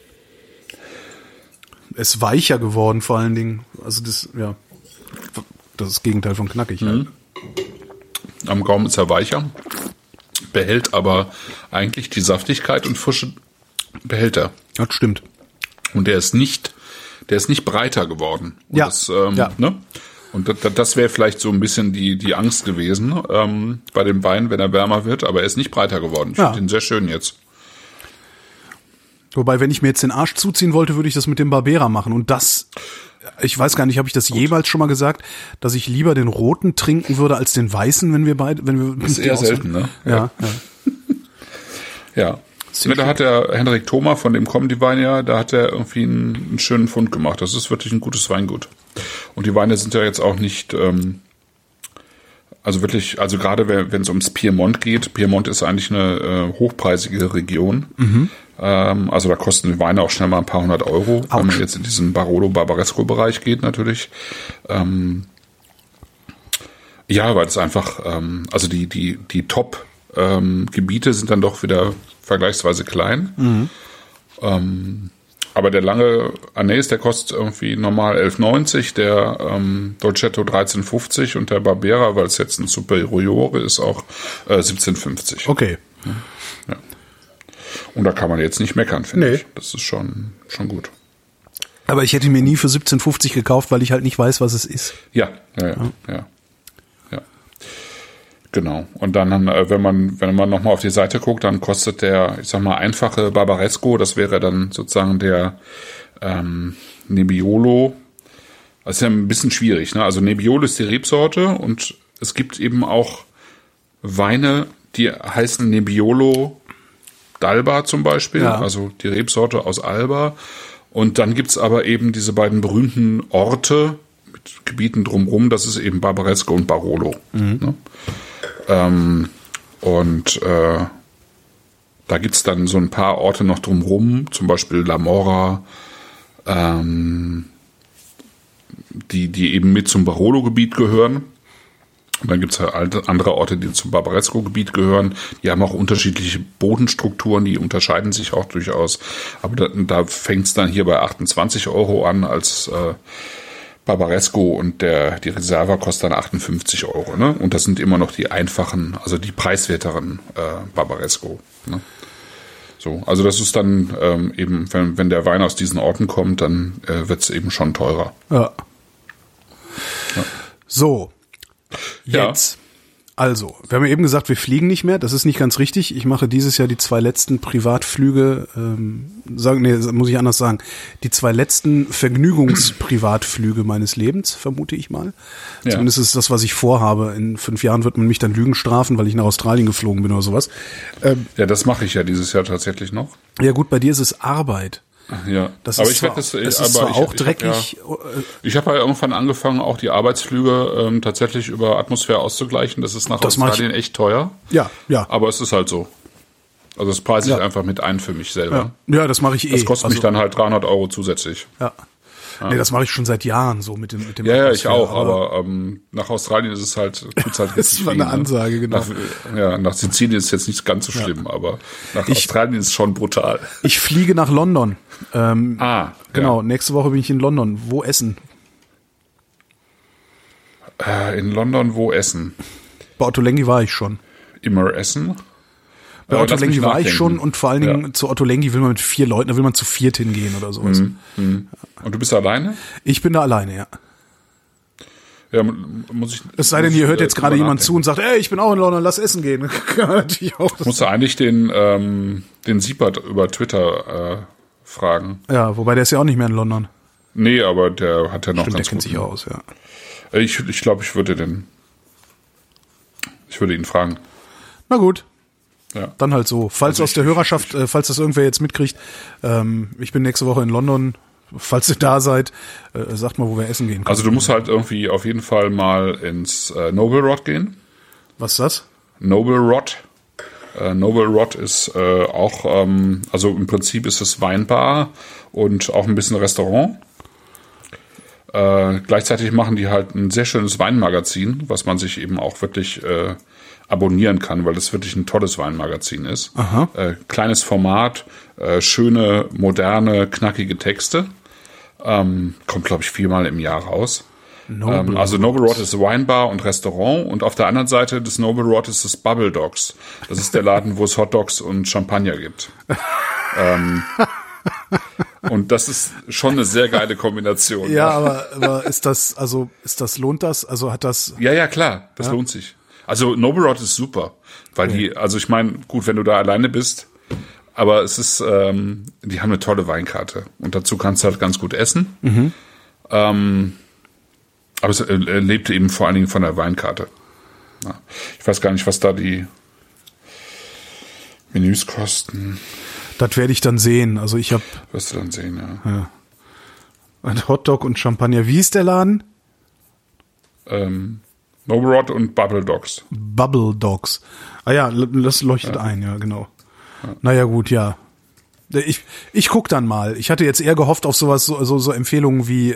Es ist weicher geworden vor allen Dingen. Also das ist das Gegenteil von knackig. Halt. Am Gaumen ist er weicher, behält aber eigentlich die Saftigkeit und Frische behält er. Das stimmt. Und der ist nicht breiter geworden. Und ja. Das, ne? Und das wäre vielleicht so ein bisschen die Angst gewesen bei dem Wein, wenn er wärmer wird, aber er ist nicht breiter geworden. Ich finde ihn sehr schön jetzt. Wobei, wenn ich mir jetzt den Arsch zuziehen wollte, würde ich das mit dem Barbera machen. Und das, ich weiß gar nicht, habe ich das jeweils schon mal gesagt, dass ich lieber den roten trinken würde als den weißen, wenn wir das ist eher selten, ne? Ja. Ja. Da hat der Henrik Thoma, von dem kommen die Weine ja, da hat er irgendwie einen schönen Fund gemacht. Das ist wirklich ein gutes Weingut. Und die Weine sind ja jetzt auch nicht, also gerade wenn es ums Piemont geht, Piemont ist eigentlich eine hochpreisige Region. Also da kosten die Weine auch schnell mal ein paar hundert Euro, wenn man jetzt in diesen Barolo-Barbaresco-Bereich geht natürlich. Ja, weil es einfach, also die Top-Gebiete sind dann doch wieder vergleichsweise klein. Aber der lange Anais, der kostet irgendwie normal 11,90, der Dolcetto 13,50 und der Barbera, weil es jetzt ein Superiore ist, auch 17,50. Okay. Ja. Und da kann man jetzt nicht meckern, finde ich. Das ist schon gut. Aber ich hätte mir nie für 17,50 gekauft, weil ich halt nicht weiß, was es ist. Ja. Genau. Und dann, wenn man nochmal auf die Seite guckt, dann kostet der, ich sag mal, einfache Barbaresco, das wäre dann sozusagen der Nebbiolo. Das ist ja ein bisschen schwierig, ne? Also Nebbiolo ist die Rebsorte und es gibt eben auch Weine, die heißen Nebbiolo d'Alba zum Beispiel, also die Rebsorte aus Alba. Und dann gibt's aber eben diese beiden berühmten Orte mit Gebieten drumherum, das ist eben Barbaresco und Barolo. Ne? Da gibt's dann so ein paar Orte noch drumherum, zum Beispiel La Mora, die eben mit zum Barolo-Gebiet gehören. Und dann gibt's halt andere Orte, die zum Barbaresco-Gebiet gehören. Die haben auch unterschiedliche Bodenstrukturen, die unterscheiden sich auch durchaus. Aber da fängt's dann hier bei 28 Euro an als Barbaresco und die Reserva kostet dann 58 Euro. Ne? Und das sind immer noch die einfachen, also die preiswerteren Barbaresco. Ne? So, also das ist dann eben, wenn der Wein aus diesen Orten kommt, dann wird's eben schon teurer. Ja. So, jetzt. Also, wir haben ja eben gesagt, wir fliegen nicht mehr. Das ist nicht ganz richtig. Ich mache dieses Jahr die 2 letzten Privatflüge, muss ich anders sagen, die 2 letzten Vergnügungsprivatflüge meines Lebens, vermute ich mal. Ja. Zumindest ist das, was ich vorhabe. In 5 Jahren wird man mich dann Lügen strafen, weil ich nach Australien geflogen bin oder sowas. Ja, das mache ich ja dieses Jahr tatsächlich noch. Ja gut, bei dir ist es Arbeit. Ja, das ist zwar auch dreckig. Ich habe ja irgendwann angefangen, auch die Arbeitsflüge tatsächlich über Atmosphäre auszugleichen. Das ist nach Australien echt teuer. Ja. Aber es ist halt so. Also das preise ich einfach mit ein für mich selber. Ja, das mache ich Das kostet mich dann halt 300 Euro zusätzlich. Ja. Nee, das mache ich schon seit Jahren so mit dem Ja, ich auch, aber nach Australien ist es halt, tut's halt das war eine Ansage, genau. Nach Sizilien ist es jetzt nicht ganz so schlimm, aber nach Australien ist es schon brutal. Ich fliege nach London. Genau, nächste Woche bin ich in London. Wo essen? In London wo essen? Bei Ottolenghi war ich schon. Immer essen? Bei Ottolenghi war ich schon und vor allen Dingen zu Ottolenghi will man mit 4 Leuten, da will man zu 4 hingehen oder sowas. Und du bist alleine? Ich bin da alleine, ja. Ja, muss ich. Es sei denn, hier hört jetzt gerade jemand zu und sagt, ey, ich bin auch in London, lass essen gehen. Kann man natürlich auch. Musst du eigentlich den Siebert über Twitter fragen. Ja, wobei der ist ja auch nicht mehr in London. Nee, aber der hat ja noch Stimmt, ganz der kennt gut. sich aus, ja. Ich glaube, ich würde ihn fragen. Na gut. Ja. Dann halt so. Falls aus der Hörerschaft, falls das irgendwer jetzt mitkriegt, ich bin nächste Woche in London. Falls ihr da seid, sagt mal, wo wir essen gehen können. Also du musst halt irgendwie auf jeden Fall mal ins Noble Rod gehen. Was ist das? Noble Rod. Noble Rod ist auch, also im Prinzip ist es Weinbar und auch ein bisschen Restaurant. Gleichzeitig machen die halt ein sehr schönes Weinmagazin, was man sich eben auch wirklich abonnieren kann, weil das wirklich ein tolles Weinmagazin ist. Kleines Format, schöne, moderne, knackige Texte. Kommt, glaube ich, 4-mal im Jahr raus. Also Noble Rod ist Weinbar und Restaurant und auf der anderen Seite des Noble Rod ist das Bubble Dogs. Das ist der Laden, wo es Hotdogs und Champagner gibt. Und das ist schon eine sehr geile Kombination. Ja, aber lohnt das? Also hat das... Ja, klar, das lohnt sich. Also Noble Rod ist super, weil also ich meine, gut, wenn du da alleine bist, aber es ist, die haben eine tolle Weinkarte und dazu kannst du halt ganz gut essen. Aber es lebte eben vor allen Dingen von der Weinkarte. Ja. Ich weiß gar nicht, was da die Menüs kosten. Das werde ich dann sehen. Also ich habe... Wirst du dann sehen, ja. Ein Hotdog und Champagner. Wie ist der Laden? Noble Rod und Bubble Dogs. Bubble Dogs. Ah ja, das leuchtet ein, ja, genau. Ja. Naja, gut, ja. Ich guck dann mal. Ich hatte jetzt eher gehofft auf sowas, so Empfehlungen wie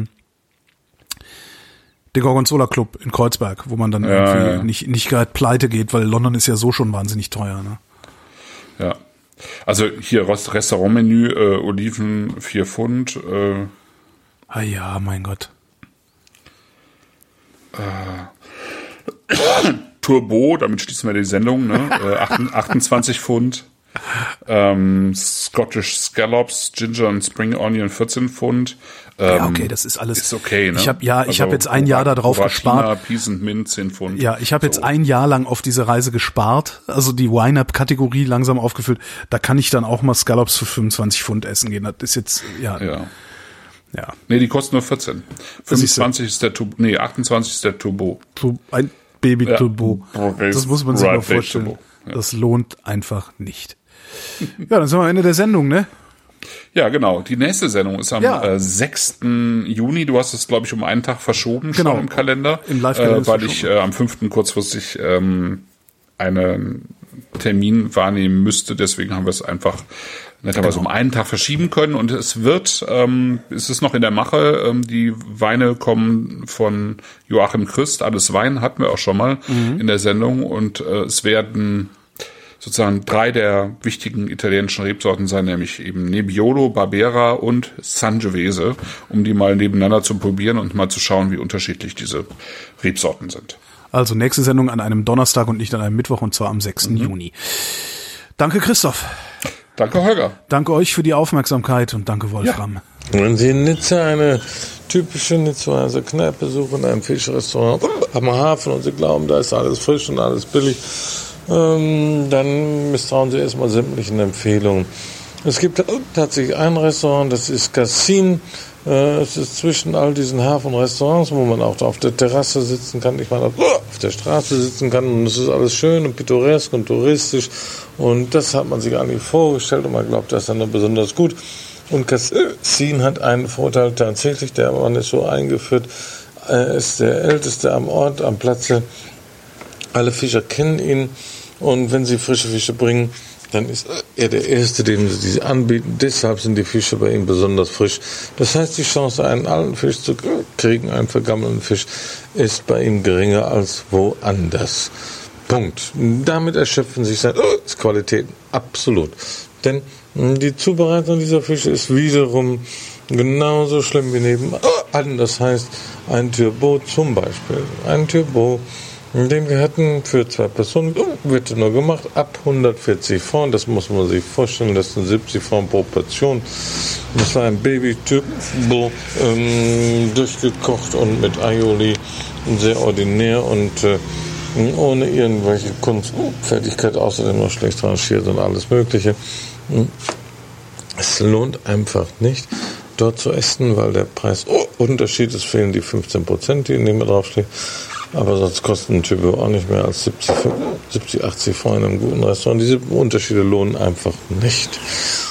der Gorgonzola Club in Kreuzberg, wo man dann irgendwie nicht gerade pleite geht, weil London ist ja so schon wahnsinnig teuer, ne? Ja. Also hier Restaurantmenü, Oliven 4 Pfund. Ah ja, mein Gott. Turbo, damit schließen wir die Sendung, ne? 28 Pfund. Scottish Scallops, Ginger und Spring Onion 14 Pfund. Ja, okay, das ist alles. Ist okay, ne? Ich habe jetzt ein Jahr da drauf gespart. Peas and Mint 10 Pfund. Ja, ich habe jetzt ein Jahr lang auf diese Reise gespart, also die Wine-Up-Kategorie langsam aufgefüllt. Da kann ich dann auch mal Scallops für 25 Pfund essen gehen. Das ist jetzt, ja. Nee, die kosten nur 14. 25 ist der Turbo, 28 ist der Turbo. Ein Baby-Turbo. Das muss man sich mal vorstellen. Turbo. Ja. Das lohnt einfach nicht. Ja, dann sind wir am Ende der Sendung, ne? Ja, genau. Die nächste Sendung ist am 6. Juni. Du hast es, glaube ich, um einen Tag verschoben schon im Kalender. Im Live-Kalender. Weil ich am 5. kurzfristig einen Termin wahrnehmen müsste. Deswegen haben wir es einfach netterweise um einen Tag verschieben können. Und es ist noch in der Mache. Die Weine kommen von Joachim Christ. Alles Wein hatten wir auch schon mal in der Sendung. Und es werden sozusagen 3 der wichtigen italienischen Rebsorten sein, nämlich eben Nebbiolo, Barbera und Sangiovese, um die mal nebeneinander zu probieren und mal zu schauen, wie unterschiedlich diese Rebsorten sind. Also nächste Sendung an einem Donnerstag und nicht an einem Mittwoch, und zwar am 6. Juni. Danke, Christoph. Danke, Holger. Danke euch für die Aufmerksamkeit und danke, Wolfram. Ja. Wenn Sie in Nizza eine typische Nizzaer Kneipe suchen, ein Fischrestaurant am Hafen und Sie glauben, da ist alles frisch und alles billig, dann misstrauen Sie erstmal sämtlichen Empfehlungen. Es gibt tatsächlich ein Restaurant, das ist Cassin. Es ist zwischen all diesen Hafenrestaurants, wo man auch auf der Terrasse sitzen kann, ich meine auf der Straße sitzen kann, und es ist alles schön und pittoresk und touristisch, und das hat man sich eigentlich vorgestellt und man glaubt, das ist dann besonders gut. Und Cassin hat einen Vorteil tatsächlich, der Mann ist so eingeführt, er ist der Älteste am Ort, am Platze. Alle Fischer kennen ihn, und wenn sie frische Fische bringen, dann ist er der Erste, dem sie diese anbieten. Deshalb sind die Fische bei ihm besonders frisch. Das heißt, die Chance, einen alten Fisch zu kriegen, einen vergammelten Fisch, ist bei ihm geringer als woanders. Punkt. Damit erschöpfen sich seine Qualitäten absolut. Denn die Zubereitung dieser Fische ist wiederum genauso schlimm wie nebenan. Das heißt, ein Turbo zum Beispiel. Ein Turbo, den wir hatten für 2 Personen, wird nur gemacht ab 140 Francs. Das muss man sich vorstellen, das sind 70 Francs pro Portion. Das war ein Baby-Turbo, durchgekocht und mit Aioli, sehr ordinär und ohne irgendwelche Kunstfertigkeit, außerdem noch schlecht rangiert und alles Mögliche. Es lohnt einfach nicht, dort zu essen, weil der Preisunterschied ist, fehlen die 15%, die neben draufstehen. Aber sonst kostet ein Turbo auch nicht mehr als 70, 80 Francs in einem guten Restaurant. Diese Unterschiede lohnen einfach nicht.